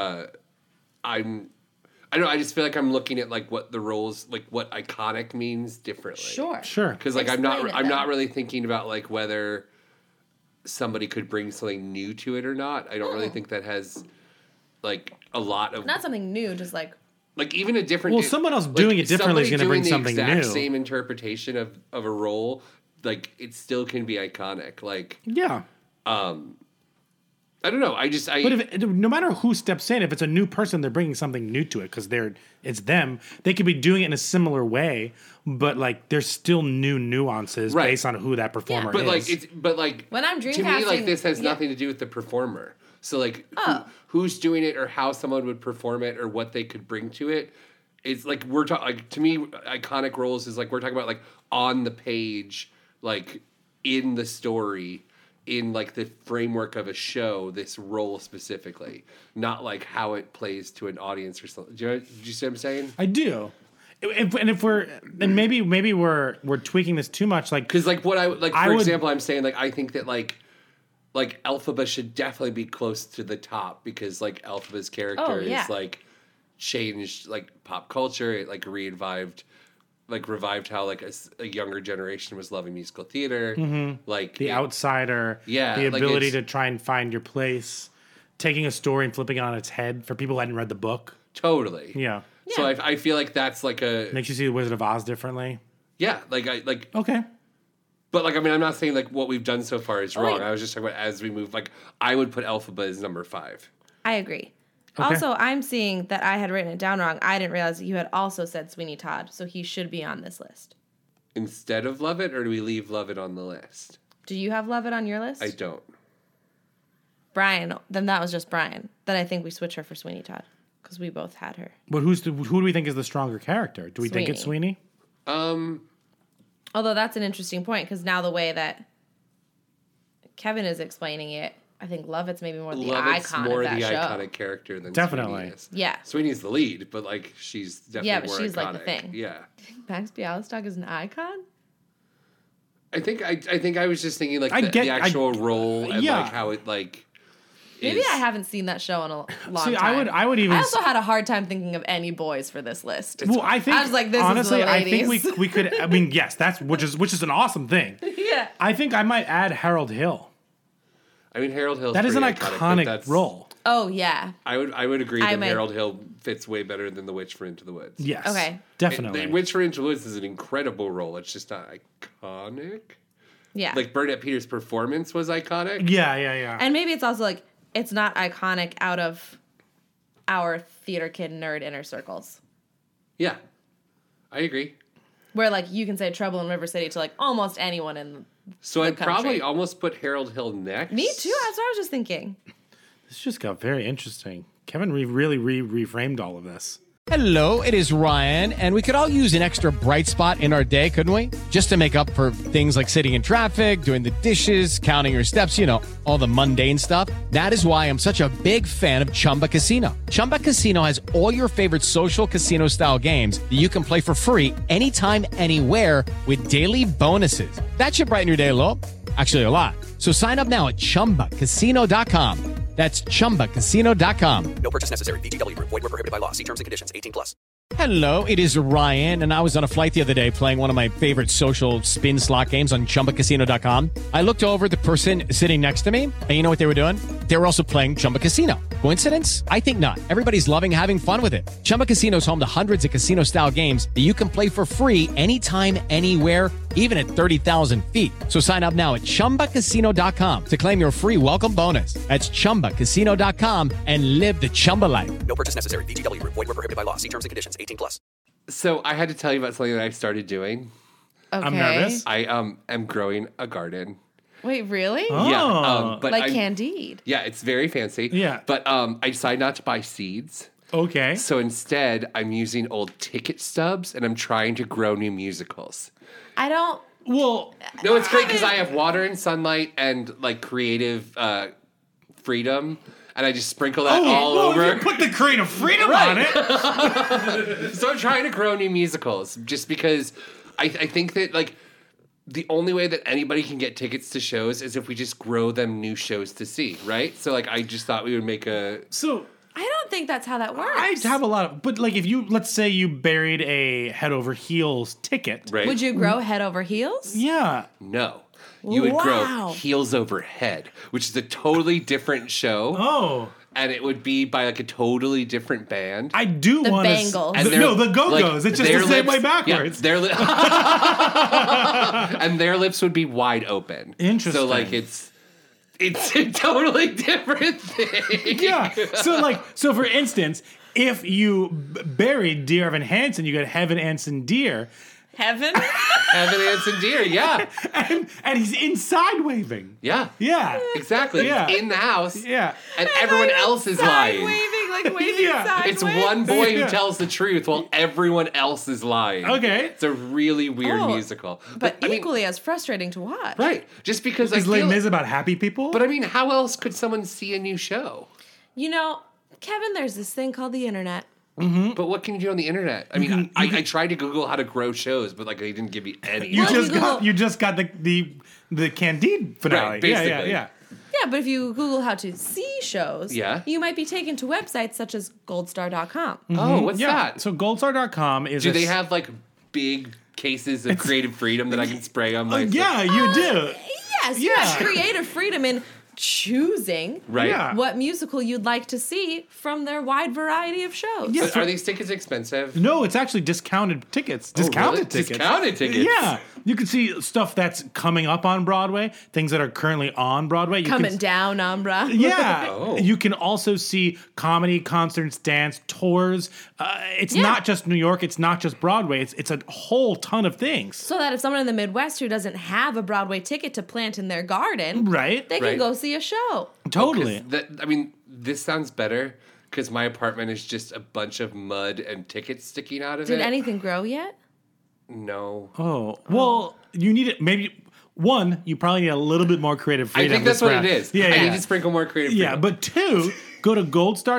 [SPEAKER 10] I don't know, I just feel like I'm looking at like what the roles, like what iconic means differently.
[SPEAKER 4] Sure.
[SPEAKER 10] Because like I'm not really thinking about like whether somebody could bring something new to it or not. I don't really think that has like a lot of
[SPEAKER 4] not something new, just like
[SPEAKER 10] even a different.
[SPEAKER 12] Well, someone else doing it differently is going to bring something new.
[SPEAKER 10] The exact same interpretation of a role, like it still can be iconic. Like
[SPEAKER 12] yeah.
[SPEAKER 10] I don't know.
[SPEAKER 12] But no matter who steps in, if it's a new person, they're bringing something new to it because it's them. They could be doing it in a similar way, but like there's still new nuances based on who that performer is.
[SPEAKER 10] But
[SPEAKER 4] when I'm
[SPEAKER 10] dreamcasting, to me, like this has nothing to do with the performer. So like who's doing it or how someone would perform it or what they could bring to it. It's like we're talking. Like to me, iconic roles is like we're talking about like on the page, like in the story. In like the framework of a show, this role specifically, not like how it plays to an audience or something. Do you see what I'm saying?
[SPEAKER 12] I do. And maybe we're tweaking this too much, like
[SPEAKER 10] because like what for example, I'm saying like I think that like Elphaba should definitely be close to the top because like Elphaba's character is like changed like pop culture. It like revived how like a younger generation was loving musical theater, like
[SPEAKER 12] The Outsider, the ability to try and find your place, taking a story and flipping it on its head for people who hadn't read the book.
[SPEAKER 10] Totally,
[SPEAKER 12] yeah.
[SPEAKER 10] So I feel like that's like
[SPEAKER 12] makes you see the Wizard of Oz differently.
[SPEAKER 10] Yeah,
[SPEAKER 12] okay.
[SPEAKER 10] But like I mean, I'm not saying like what we've done so far is wrong. I was just talking about as we move. Like I would put Elphaba as number 5.
[SPEAKER 4] I agree.
[SPEAKER 12] Okay.
[SPEAKER 4] Also, I'm seeing that I had written it down wrong. I didn't realize that you had also said Sweeney Todd, so he should be on this list.
[SPEAKER 10] Instead of Lovett, or do we leave Lovett on the list?
[SPEAKER 4] Do you have Lovett on your list?
[SPEAKER 10] I don't.
[SPEAKER 4] Brian, then that was just Brian. Then I think we switch her for Sweeney Todd because we both had her.
[SPEAKER 12] But who do we think is the stronger character? Do we think it's Sweeney?
[SPEAKER 4] Although that's an interesting point because now the way that Kevin is explaining it, I think Lovett's maybe more the icon
[SPEAKER 10] more
[SPEAKER 4] of that
[SPEAKER 10] the
[SPEAKER 4] show.
[SPEAKER 10] iconic character than
[SPEAKER 12] Definitely.
[SPEAKER 10] Sweeney is.
[SPEAKER 4] Yeah.
[SPEAKER 10] Sweeney's the lead, but like she's definitely
[SPEAKER 4] Yeah, but
[SPEAKER 10] more
[SPEAKER 4] she's
[SPEAKER 10] iconic.
[SPEAKER 4] like the thing.
[SPEAKER 10] Yeah.
[SPEAKER 4] Max Bialystock is an icon?
[SPEAKER 10] I think I was just thinking like
[SPEAKER 12] I
[SPEAKER 10] the
[SPEAKER 12] get-
[SPEAKER 10] actual role and
[SPEAKER 12] yeah.
[SPEAKER 10] like how it like
[SPEAKER 4] Maybe
[SPEAKER 10] is.
[SPEAKER 4] I haven't seen that show in a long
[SPEAKER 12] See,
[SPEAKER 4] time.
[SPEAKER 12] I would even.
[SPEAKER 4] I also had a hard time thinking of any boys for this list.
[SPEAKER 12] Well, I think
[SPEAKER 4] I was like, this
[SPEAKER 12] honestly,
[SPEAKER 4] is the
[SPEAKER 12] I think
[SPEAKER 4] ladies.
[SPEAKER 12] we could. I mean, yes, which is an awesome thing.
[SPEAKER 4] Yeah.
[SPEAKER 12] I think I might add Harold Hill.
[SPEAKER 10] I mean Harold Hill.
[SPEAKER 12] That is an
[SPEAKER 10] but
[SPEAKER 12] iconic
[SPEAKER 10] that's-
[SPEAKER 12] role.
[SPEAKER 4] Oh, yeah.
[SPEAKER 10] I would agree
[SPEAKER 4] I
[SPEAKER 10] that
[SPEAKER 4] might-
[SPEAKER 10] Harold Hill fits way better than The Witch for Into the Woods.
[SPEAKER 12] Yes.
[SPEAKER 4] Okay.
[SPEAKER 12] Definitely.
[SPEAKER 10] The Witch for Into the Woods is an incredible role. It's just not iconic.
[SPEAKER 4] Yeah.
[SPEAKER 10] Like Bernadette Peters' performance was iconic.
[SPEAKER 12] Yeah.
[SPEAKER 4] And maybe it's also like, it's not iconic out of our theater kid nerd inner circles.
[SPEAKER 10] Yeah. I agree.
[SPEAKER 4] Where like you can say Trouble in River City to like almost anyone in
[SPEAKER 10] So I'd
[SPEAKER 4] country.
[SPEAKER 10] probably almost put Harold Hill next.
[SPEAKER 4] Me too. That's what I was just thinking.
[SPEAKER 12] This just got very interesting. Kevin really reframed all of this.
[SPEAKER 6] Hello, it is Ryan, and we could all use an extra bright spot in our day, couldn't we? Just to make up for things like sitting in traffic, doing the dishes, counting your steps, you know, all the mundane stuff. That is why I'm such a big fan of Chumba Casino. Chumba Casino has all your favorite social casino-style games that you can play for free anytime, anywhere with daily bonuses. That should brighten your day a little. Actually, a lot. So sign up now at ChumbaCasino.com. That's ChumbaCasino.com.
[SPEAKER 7] No purchase necessary. VGW Group. Void where prohibited by law. See terms and conditions. 18+.
[SPEAKER 6] Hello, it is Ryan, and I was on a flight the other day playing one of my favorite social spin slot games on ChumbaCasino.com. I looked over at the person sitting next to me, and you know what they were doing? They were also playing Chumba Casino. Coincidence? I think not. Everybody's loving having fun with it. Chumba Casino is home to hundreds of casino-style games that you can play for free anytime, anywhere, even at 30,000 feet. So sign up now at ChumbaCasino.com to claim your free welcome bonus. That's ChumbaCasino.com and live the Chumba life.
[SPEAKER 7] No purchase necessary. VGW Group. Void where prohibited by law. See terms and conditions. 18+.
[SPEAKER 10] So I had to tell you about something that I started doing.
[SPEAKER 4] Okay.
[SPEAKER 12] I'm nervous.
[SPEAKER 10] I am growing a garden.
[SPEAKER 4] Wait, really?
[SPEAKER 10] Yeah, but
[SPEAKER 4] like Candide.
[SPEAKER 10] Yeah, it's very fancy.
[SPEAKER 12] Yeah.
[SPEAKER 10] But I decided not to buy seeds.
[SPEAKER 12] Okay.
[SPEAKER 10] So instead, I'm using old ticket stubs and I'm trying to grow new musicals.
[SPEAKER 4] I don't.
[SPEAKER 12] Well,
[SPEAKER 10] No, it's great because I have water and sunlight and like creative freedom. And I just sprinkle that all over.
[SPEAKER 12] You put the creative freedom on it.
[SPEAKER 10] So I'm trying to grow new musicals just because I think that like the only way that anybody can get tickets to shows is if we just grow them new shows to see, right? So like I just thought we would make a...
[SPEAKER 12] So
[SPEAKER 4] I don't think that's how that works.
[SPEAKER 12] I'd have a lot of, but like if you, let's say you buried a head over heels ticket.
[SPEAKER 10] Right.
[SPEAKER 4] Would you grow head over heels?
[SPEAKER 12] Yeah.
[SPEAKER 10] No. You would grow
[SPEAKER 4] Wow.
[SPEAKER 10] Heels Over Head, which is a totally different show.
[SPEAKER 12] Oh.
[SPEAKER 10] And it would be by like a totally different band.
[SPEAKER 12] I do
[SPEAKER 4] The
[SPEAKER 12] want to.
[SPEAKER 4] Bangles.
[SPEAKER 12] No, the Go-Go's.
[SPEAKER 10] like,
[SPEAKER 12] it's just
[SPEAKER 10] their
[SPEAKER 12] the same
[SPEAKER 10] lips-
[SPEAKER 12] way backwards.
[SPEAKER 10] Yeah, and their lips would be wide open.
[SPEAKER 12] Interesting.
[SPEAKER 10] So like it's a totally different thing.
[SPEAKER 12] Yeah. So for instance, if you buried Dear Evan Hansen, you got Heaven Hansen Deer.
[SPEAKER 4] Heaven?
[SPEAKER 10] Evan Hansen Deer, yeah.
[SPEAKER 12] And he's inside waving.
[SPEAKER 10] Yeah.
[SPEAKER 12] Yeah.
[SPEAKER 10] Exactly.
[SPEAKER 12] Yeah.
[SPEAKER 10] He's in the house.
[SPEAKER 12] Yeah.
[SPEAKER 10] And everyone else is lying.
[SPEAKER 4] Waving, like waving
[SPEAKER 12] Yeah.
[SPEAKER 4] sideways.
[SPEAKER 10] It's one boy
[SPEAKER 12] Yeah.
[SPEAKER 10] who tells the truth while everyone else is lying.
[SPEAKER 12] Okay.
[SPEAKER 10] It's a really weird
[SPEAKER 4] Oh,
[SPEAKER 10] musical.
[SPEAKER 4] But
[SPEAKER 10] I mean,
[SPEAKER 4] equally as frustrating to watch.
[SPEAKER 10] right. Just because
[SPEAKER 12] Is
[SPEAKER 10] I
[SPEAKER 12] Les
[SPEAKER 10] feel...
[SPEAKER 12] Mis about happy people?
[SPEAKER 10] But I mean, how else could someone see a new show?
[SPEAKER 4] You know, Kevin, there's this thing called the internet.
[SPEAKER 10] But what can you do on the internet? I mean, I tried to Google how to grow shows, but like they didn't give me any.
[SPEAKER 12] you
[SPEAKER 4] Well,
[SPEAKER 12] just got the Candide finale.
[SPEAKER 10] Right, basically.
[SPEAKER 12] Yeah.
[SPEAKER 4] Yeah, but if you Google how to see shows,
[SPEAKER 10] Yeah.
[SPEAKER 4] you might be taken to websites such as goldstar.com.
[SPEAKER 10] Oh, what's
[SPEAKER 12] Yeah.
[SPEAKER 10] that?
[SPEAKER 12] So goldstar.com is
[SPEAKER 10] Do they have like big cases of creative freedom that I can spray on my?
[SPEAKER 12] Yeah, you do.
[SPEAKER 4] Yes, you
[SPEAKER 12] Yeah.
[SPEAKER 4] have creative freedom in choosing what musical you'd like to see from their wide variety of shows.
[SPEAKER 10] Yeah, are these tickets expensive?
[SPEAKER 12] No, it's actually discounted tickets. Discounted tickets.
[SPEAKER 10] Discounted tickets?
[SPEAKER 12] Yeah. You can see stuff that's coming up on Broadway, things that are currently on Broadway.
[SPEAKER 4] Coming down on Broadway.
[SPEAKER 12] Yeah. You can also see comedy, concerts, dance, tours. It's not just New York. It's not just Broadway. It's a whole ton of things.
[SPEAKER 4] So that if someone in the Midwest who doesn't have a Broadway ticket to plant in their garden, they can go see a show.
[SPEAKER 12] Totally.
[SPEAKER 10] This sounds better because my apartment is just a bunch of mud and tickets sticking out of it.
[SPEAKER 4] Did anything grow yet?
[SPEAKER 10] No.
[SPEAKER 12] Oh. Well, you need it. Maybe, one, you probably need a little bit more creative freedom.
[SPEAKER 10] I think that's what it is.
[SPEAKER 12] Yeah,
[SPEAKER 10] I need to sprinkle more creative freedom.
[SPEAKER 12] Yeah, but two, go to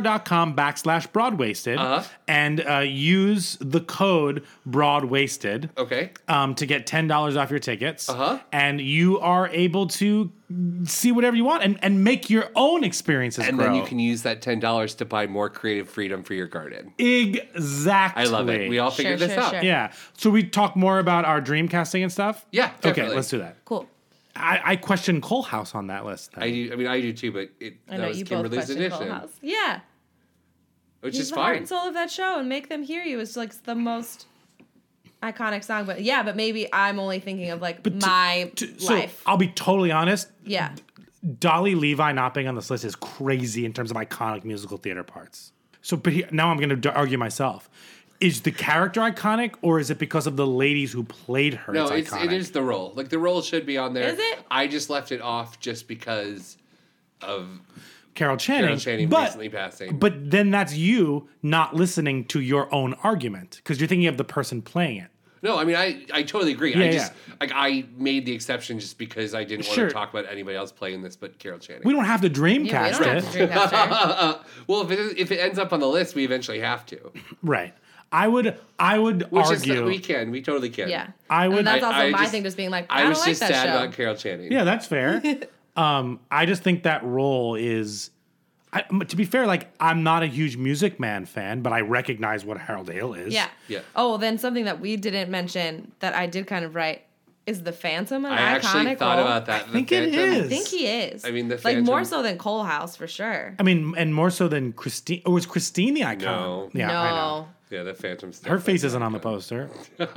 [SPEAKER 12] goldstar.com/broadwasted and use the code broadwasted to get $10 off your tickets. And you are able to see whatever you want and make your own experiences grow.
[SPEAKER 10] And then you can use that $10 to buy more creative freedom for your garden.
[SPEAKER 12] Exactly.
[SPEAKER 10] I love it. We all figured this out.
[SPEAKER 12] Yeah. So we talk more about our dream casting and stuff?
[SPEAKER 10] Yeah, definitely.
[SPEAKER 12] Okay, let's do that.
[SPEAKER 4] Cool.
[SPEAKER 12] I question Cole House on that list. Then.
[SPEAKER 10] I do too, but that was Kimberly's edition.
[SPEAKER 4] Yeah.
[SPEAKER 10] Which
[SPEAKER 4] He's
[SPEAKER 10] is
[SPEAKER 4] the
[SPEAKER 10] fine.
[SPEAKER 4] heart and soul of that show, and Make Them Hear You is like the most iconic song. But yeah, but maybe I'm only thinking of like my life.
[SPEAKER 12] So I'll be totally honest.
[SPEAKER 4] Yeah.
[SPEAKER 12] Dolly Levi not being on this list is crazy in terms of iconic musical theater parts. So, but now I'm going to argue myself. Is the character iconic, or is it because of the ladies who played her?
[SPEAKER 10] No,
[SPEAKER 12] it's iconic?
[SPEAKER 10] it is the role. Like the role should be on there.
[SPEAKER 4] Is it?
[SPEAKER 10] I just left it off just because of
[SPEAKER 12] Carol Channing
[SPEAKER 10] recently passing.
[SPEAKER 12] But then that's you not listening to your own argument because you're thinking of the person playing it.
[SPEAKER 10] No, I mean I totally agree.
[SPEAKER 12] Yeah,
[SPEAKER 10] I made the exception just because I didn't want to talk about anybody else playing this but Carol Channing.
[SPEAKER 12] We don't have to dreamcast it.
[SPEAKER 10] Well, if it ends up on the list, we eventually have to.
[SPEAKER 12] Right. I would argue.
[SPEAKER 10] We totally can.
[SPEAKER 4] Yeah.
[SPEAKER 12] I would.
[SPEAKER 4] And that's also my thing, just being like, I don't
[SPEAKER 10] was
[SPEAKER 4] like
[SPEAKER 10] just
[SPEAKER 4] that
[SPEAKER 10] sad
[SPEAKER 4] show.
[SPEAKER 10] about Carol Channing.
[SPEAKER 12] Yeah, that's fair. I just think that role is. To be fair, like I'm not a huge Music Man fan, but I recognize what Harold Hill is.
[SPEAKER 4] Yeah. Oh, then something that we didn't mention that I did kind of write is the Phantom an iconic role?
[SPEAKER 10] I actually thought about that.
[SPEAKER 12] I think it is.
[SPEAKER 4] I think he is.
[SPEAKER 10] I mean, the Phantom,
[SPEAKER 4] like more so than Cole House for sure.
[SPEAKER 12] I mean, and more so than Christine. Or was Christine the icon?
[SPEAKER 10] No.
[SPEAKER 12] Yeah,
[SPEAKER 4] no.
[SPEAKER 12] I know.
[SPEAKER 10] Yeah, the Phantom.
[SPEAKER 12] Her face isn't on the poster.
[SPEAKER 4] It's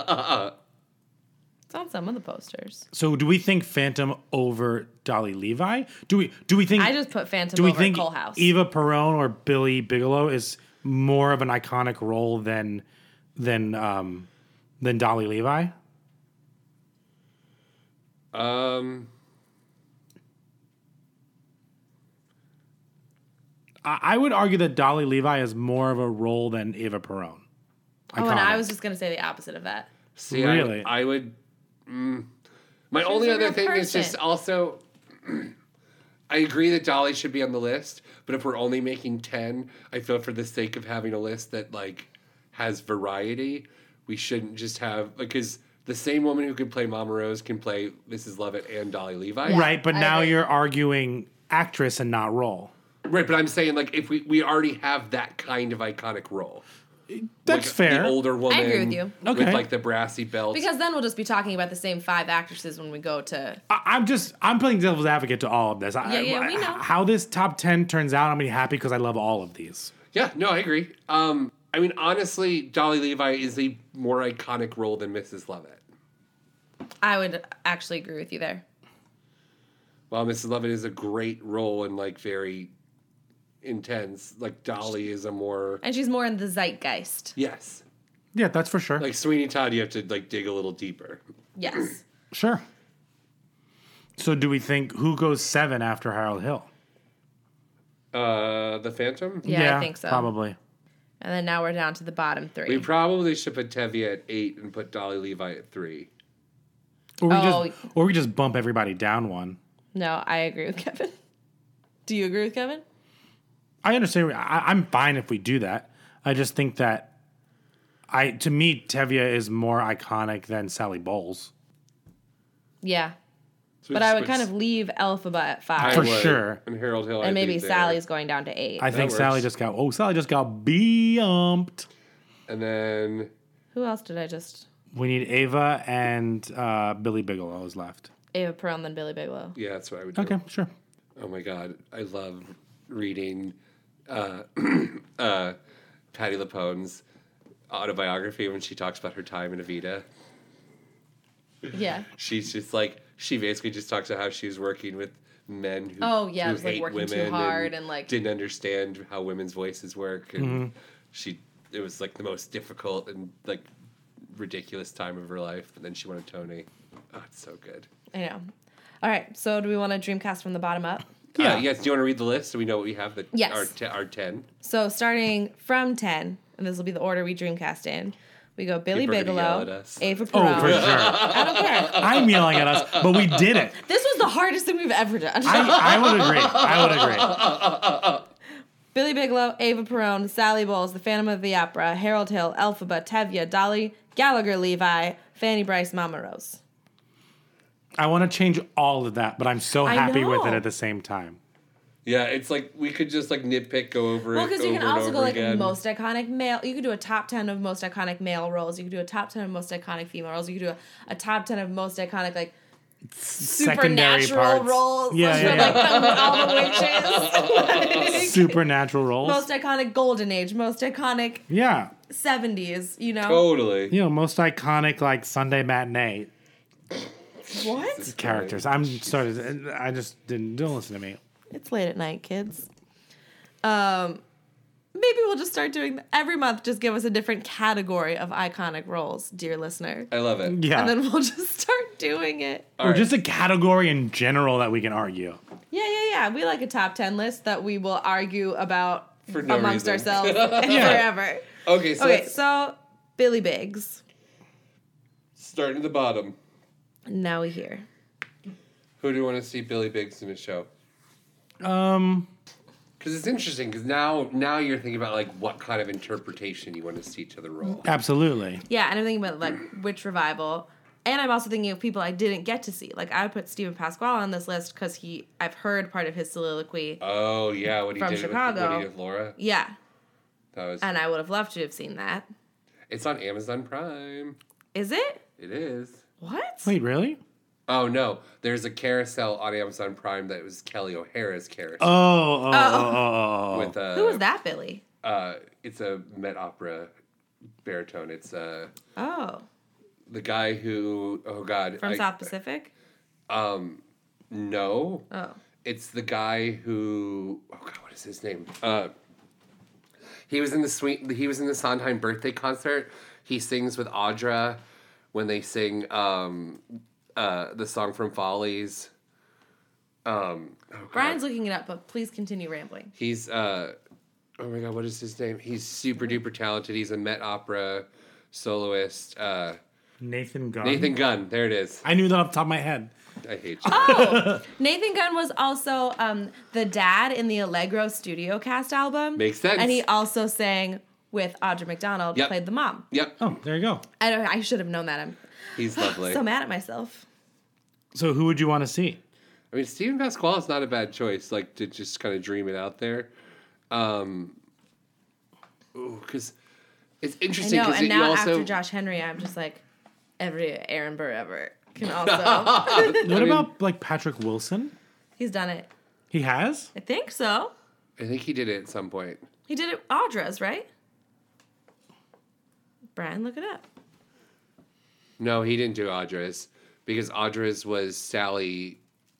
[SPEAKER 4] on some of the posters.
[SPEAKER 12] So, do we think Phantom over Dolly Levi? Do we think?
[SPEAKER 4] I just put Phantom
[SPEAKER 12] do we
[SPEAKER 4] over
[SPEAKER 12] think
[SPEAKER 4] Cole House.
[SPEAKER 12] Eva Perón or Billy Bigelow is more of an iconic role than Dolly Levi? I would argue that Dolly Levi is more of a role than Eva Perón.
[SPEAKER 4] Oh, and I was just going to say the opposite of that.
[SPEAKER 10] See,
[SPEAKER 12] really?
[SPEAKER 10] I would. My
[SPEAKER 4] She's
[SPEAKER 10] only
[SPEAKER 4] a
[SPEAKER 10] other
[SPEAKER 4] real
[SPEAKER 10] thing is
[SPEAKER 4] person.
[SPEAKER 10] just also. I agree that Dolly should be on the list, but if we're only making 10, I feel for the sake of having a list that like has variety, we shouldn't just have because the same woman who can play Mama Rose can play Mrs. Lovett and Dolly Levi.
[SPEAKER 12] Yeah, right, but now you're arguing actress and not role.
[SPEAKER 10] Right, but I'm saying like if we already have that kind of iconic role.
[SPEAKER 12] That's
[SPEAKER 10] like
[SPEAKER 12] fair.
[SPEAKER 10] The older woman
[SPEAKER 4] I agree with you.
[SPEAKER 10] with like the brassy belt.
[SPEAKER 4] Because then we'll just be talking about the same 5 actresses when we go to...
[SPEAKER 12] I'm playing devil's advocate to all of this.
[SPEAKER 4] we know.
[SPEAKER 12] How this top 10 turns out, I'm going to be happy because I love all of these.
[SPEAKER 10] Yeah, no, I agree. I mean, honestly, Dolly Levi is a more iconic role than Mrs. Lovett.
[SPEAKER 4] I would actually agree with you there.
[SPEAKER 10] Well, Mrs. Lovett is a great role and like very intense. Like Dolly is a more...
[SPEAKER 4] And she's more in the zeitgeist.
[SPEAKER 10] Yes.
[SPEAKER 12] Yeah, that's for sure.
[SPEAKER 10] Like Sweeney Todd, you have to like dig a little deeper.
[SPEAKER 4] Yes.
[SPEAKER 12] Sure. So do we think who goes 7 after Harold Hill?
[SPEAKER 10] The Phantom?
[SPEAKER 4] Yeah, I think so.
[SPEAKER 12] Probably.
[SPEAKER 4] And then now we're down to the bottom 3.
[SPEAKER 10] We probably should put Tevye at 8 and put Dolly Levi at 3.
[SPEAKER 12] Or we just bump everybody down 1.
[SPEAKER 4] No, I agree with Kevin. Do you agree with Kevin?
[SPEAKER 12] I understand. I'm fine if we do that. I just think that to me, Tevye is more iconic than Sally Bowles.
[SPEAKER 4] Yeah. But I would kind of leave Elphaba at 5.
[SPEAKER 12] For sure.
[SPEAKER 10] And Harold Hill.
[SPEAKER 4] And maybe Sally's going down to 8.
[SPEAKER 12] I think Sally just got bumped.
[SPEAKER 10] And then...
[SPEAKER 4] Who else did I just...
[SPEAKER 12] We need Ava and Billy Bigelow is left.
[SPEAKER 4] Eva Perón, then Billy Bigelow.
[SPEAKER 10] Yeah, that's what I would do.
[SPEAKER 12] Okay, sure.
[SPEAKER 10] Oh my God, I love reading Patti LuPone's autobiography when she talks about her time in Evita.
[SPEAKER 4] Yeah.
[SPEAKER 10] She's just like, she basically just talks about how she was working with men who,
[SPEAKER 4] it was like
[SPEAKER 10] hate
[SPEAKER 4] working
[SPEAKER 10] women
[SPEAKER 4] too hard and like
[SPEAKER 10] didn't understand how women's voices work, and it was like the most difficult and like ridiculous time of her life, but then she won a Tony. Oh, it's so good.
[SPEAKER 4] I know. All right, so do we want to Dreamcast from the bottom up?
[SPEAKER 10] Yeah. Yes. Do you want to read the list so we know what we have?
[SPEAKER 4] Yes.
[SPEAKER 10] Our 10.
[SPEAKER 4] So starting from 10, and this will be the order we Dreamcast in. We go Billy Bigelow, Ava Perón.
[SPEAKER 12] Oh, for sure.
[SPEAKER 4] I don't care.
[SPEAKER 12] I'm yelling at us, but we did it.
[SPEAKER 4] This was the hardest thing we've ever done.
[SPEAKER 12] I would agree.
[SPEAKER 4] Billy Bigelow, Ava Perón, Sally Bowles, The Phantom of the Opera, Harold Hill, Elphaba, Tevye, Dolly, Gallagher Levi, Fanny Bryce, Mama Rose.
[SPEAKER 12] I want to change all of that, but I'm so happy with it
[SPEAKER 4] know.
[SPEAKER 12] at the same time.
[SPEAKER 10] Yeah, it's like we could just like nitpick, go over it.
[SPEAKER 4] Well, because you can also go like
[SPEAKER 10] again.
[SPEAKER 4] most iconic male. You could do a top 10 of most iconic male roles. You could do a top 10 of most iconic female roles. You could do a top 10 of most iconic like supernatural roles.
[SPEAKER 12] Yeah.
[SPEAKER 4] Like all the witches. Like,
[SPEAKER 12] Supernatural roles.
[SPEAKER 4] most iconic golden age. Most iconic 70s. You know.
[SPEAKER 10] Totally.
[SPEAKER 12] You know, most iconic like Sunday matinee
[SPEAKER 4] What?
[SPEAKER 12] characters. I'm sorry. I just don't listen to me.
[SPEAKER 4] It's late at night, kids. Maybe we'll just start doing every month. Just give us a different category of iconic roles, dear listener.
[SPEAKER 10] I love it.
[SPEAKER 12] Yeah.
[SPEAKER 4] And then we'll just start doing it.
[SPEAKER 12] Or just a category in general that we can argue.
[SPEAKER 4] Yeah. We like a top 10 list that we will argue about
[SPEAKER 10] For no
[SPEAKER 4] amongst
[SPEAKER 10] reason.
[SPEAKER 4] ourselves forever.
[SPEAKER 10] Okay,
[SPEAKER 4] so Billy Biggs.
[SPEAKER 10] Starting at the bottom.
[SPEAKER 4] Now we hear.
[SPEAKER 10] Who do you want to see Billy Biggs in a show? Because it's interesting. Because now you're thinking about like what kind of interpretation you want to see to the role.
[SPEAKER 12] Absolutely.
[SPEAKER 4] Yeah, and I'm thinking about like Witch Revival, and I'm also thinking of people I didn't get to see. Like I would put Stephen Pasquale on this list because I've heard part of his soliloquy.
[SPEAKER 10] Oh yeah, what he
[SPEAKER 4] from
[SPEAKER 10] did
[SPEAKER 4] Chicago.
[SPEAKER 10] With, what he did with Laura.
[SPEAKER 4] Yeah,
[SPEAKER 10] that was.
[SPEAKER 4] And I would have loved to have seen that.
[SPEAKER 10] It's on Amazon Prime.
[SPEAKER 4] Is it?
[SPEAKER 10] It is.
[SPEAKER 4] What?
[SPEAKER 12] Wait, really?
[SPEAKER 10] Oh no, there's a carousel on Amazon Prime that was Kelly O'Hara's carousel.
[SPEAKER 12] Oh.
[SPEAKER 10] With
[SPEAKER 4] who was that, Billy?
[SPEAKER 10] It's a Met Opera baritone. It's the guy who
[SPEAKER 4] from South Pacific.
[SPEAKER 10] No.
[SPEAKER 4] Oh.
[SPEAKER 10] It's the guy who what is his name? He was in the Sondheim birthday concert. He sings with Audra when they sing the song from Follies.
[SPEAKER 4] Brian's looking it up, but please continue rambling.
[SPEAKER 10] He's oh my God, what is his name? He's super duper talented. He's a Met Opera soloist.
[SPEAKER 12] Nathan Gunn.
[SPEAKER 10] Nathan Gunn, there it is.
[SPEAKER 12] I knew that off the top of my head.
[SPEAKER 10] I hate you.
[SPEAKER 4] Oh, Nathan Gunn was also the dad in the Allegro Studio Cast album.
[SPEAKER 10] Makes sense.
[SPEAKER 4] And he also sang with Audra McDonald,
[SPEAKER 10] Yep.
[SPEAKER 4] played the mom.
[SPEAKER 10] Yep.
[SPEAKER 12] Oh, there you go.
[SPEAKER 4] I should have known that.
[SPEAKER 10] He's lovely.
[SPEAKER 4] So mad at myself.
[SPEAKER 12] So who would you want to see?
[SPEAKER 10] I mean, Stephen Pasquale is not a bad choice, like, to just kind of dream it out there. Because it's interesting.
[SPEAKER 4] I know, and now
[SPEAKER 10] also...
[SPEAKER 4] after Josh Henry, I'm just like, every Aaron Burr ever can also.
[SPEAKER 12] What about, like, Patrick Wilson?
[SPEAKER 4] He's done it.
[SPEAKER 12] He has?
[SPEAKER 4] I think so.
[SPEAKER 10] I think he did it at some point.
[SPEAKER 4] He did it Audra's, right? Brian, look it up.
[SPEAKER 10] No, he didn't do Audra's, because Audra's was Sally...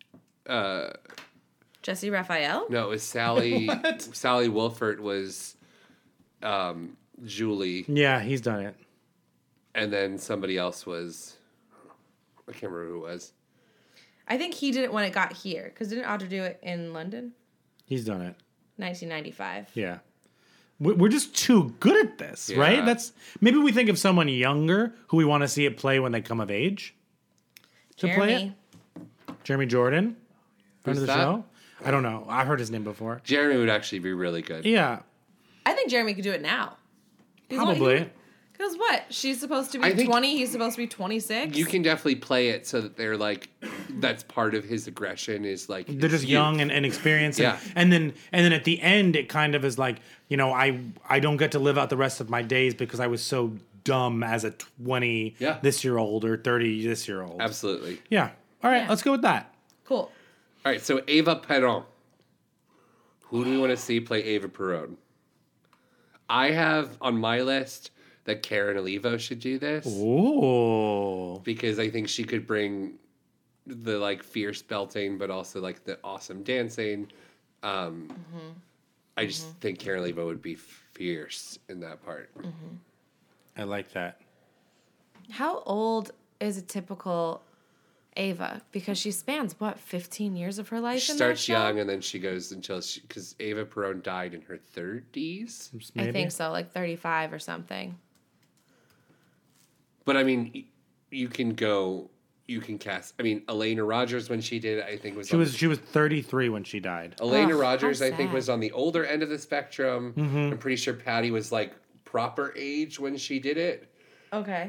[SPEAKER 4] Jesse Raphael?
[SPEAKER 10] No, it was Sally... Sally Wolfert was Julie.
[SPEAKER 12] Yeah, he's done it.
[SPEAKER 10] And then somebody else was... I can't remember who it was.
[SPEAKER 4] I think he did it when it got here. Because didn't Audra do it in London?
[SPEAKER 12] He's done it.
[SPEAKER 4] 1995.
[SPEAKER 12] Yeah. We're just too good at this,
[SPEAKER 10] Yeah.
[SPEAKER 12] right? Maybe we think of someone younger who we want to see it play when they come of age. To play it. Jeremy Jordan. Friend of the
[SPEAKER 10] that?
[SPEAKER 12] show. I don't know. I've heard his name before.
[SPEAKER 10] Jeremy would actually be really good.
[SPEAKER 12] Yeah.
[SPEAKER 4] I think Jeremy could do it now.
[SPEAKER 12] Probably.
[SPEAKER 4] Because what? She's supposed to
[SPEAKER 10] I
[SPEAKER 4] be
[SPEAKER 10] think
[SPEAKER 4] 20. He's supposed to be 26.
[SPEAKER 10] You can definitely play it so that they're like, that's part of his aggression is like...
[SPEAKER 12] They're just
[SPEAKER 10] youth.
[SPEAKER 12] young and inexperienced.
[SPEAKER 10] Yeah.
[SPEAKER 12] And then at the end, it kind of is like, you know, I don't get to live out the rest of my days because I was so dumb as a 20 this year old or 30 this year old.
[SPEAKER 10] Absolutely.
[SPEAKER 12] Yeah. All right,
[SPEAKER 4] Yeah.
[SPEAKER 12] let's go with that.
[SPEAKER 4] Cool.
[SPEAKER 10] All right, so Eva Perón. Who do we want to see play Eva Perón? I have on my list that Karen Olivo should do this.
[SPEAKER 12] Ooh.
[SPEAKER 10] Because I think she could bring the like fierce belting, but also like the awesome dancing. I just think Karen Olivo would be fierce in that part.
[SPEAKER 12] I like that.
[SPEAKER 4] How old is a typical Ava? Because she spans, 15 years of her life?
[SPEAKER 10] She starts young and then she goes until because Eva Perón died in her 30s.
[SPEAKER 4] Maybe? I think so, like 35 or something.
[SPEAKER 10] But I mean, you can cast. I mean, Elena Rogers when she did it, I think
[SPEAKER 12] she was 33 when she died.
[SPEAKER 10] Elena Rogers, I think, was on the older end of the spectrum. I'm pretty sure Patty was like proper age when she did it.
[SPEAKER 4] Okay.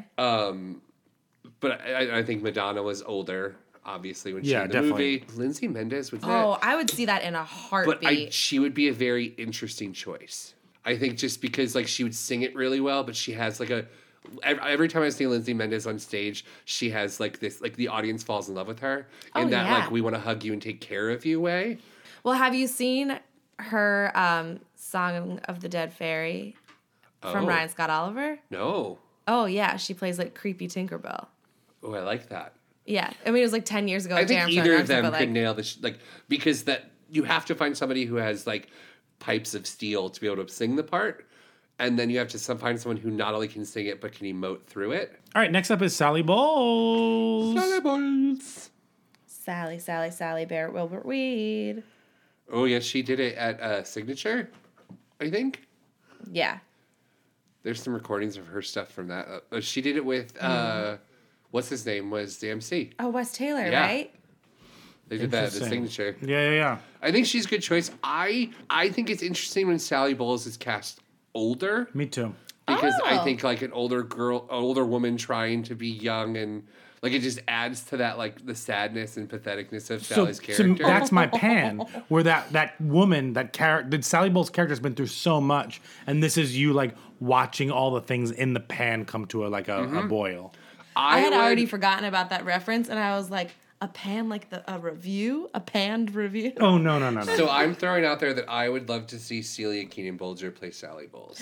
[SPEAKER 10] But I think Madonna was older, obviously, when she did the movie. Lindsay Mendez was
[SPEAKER 4] I would see that in a heartbeat.
[SPEAKER 10] But she would be a very interesting choice. I think just because like she would sing it really well, but she has like every time I see Lindsay Mendez on stage, she has like this, like the audience falls in love with her in that like we want to hug you and take care of you way.
[SPEAKER 4] Well, have you seen her Song of the Dead Fairy from Ryan Scott Oliver?
[SPEAKER 10] No.
[SPEAKER 4] Oh yeah, she plays like creepy Tinkerbell.
[SPEAKER 10] Oh, I like that.
[SPEAKER 4] Yeah, I mean it was like 10 years ago.
[SPEAKER 10] I think either of them could nail this, like because that you have to find somebody who has like pipes of steel to be able to sing the part. And then you have to find someone who not only can sing it, but can emote through it.
[SPEAKER 12] All right, next up is Sally Bowles.
[SPEAKER 10] Sally Bowles.
[SPEAKER 4] Sally, Barrett Wilbert Weed.
[SPEAKER 10] Oh, yes, she did it at Signature, I think.
[SPEAKER 4] Yeah.
[SPEAKER 10] There's some recordings of her stuff from that. She did it with, what's his name, was the MC.
[SPEAKER 4] Oh, Wes Taylor, right?
[SPEAKER 10] They did that at the Signature.
[SPEAKER 12] Yeah.
[SPEAKER 10] I think she's a good choice. I think it's interesting when Sally Bowles is cast older.
[SPEAKER 12] Me too.
[SPEAKER 10] Because I think like an older woman trying to be young and like it just adds to that like the sadness and patheticness of Sally's character.
[SPEAKER 12] So that's my pan. Where that woman, that Sally Bowles' character has been through so much, and this is you like watching all the things in the pan come to a boil.
[SPEAKER 4] I had already forgotten about that reference, and I was like, a pan like a review? A panned review?
[SPEAKER 12] Oh, no.
[SPEAKER 10] So I'm throwing out there that I would love to see Celia Keenan Bolger play Sally Bowles.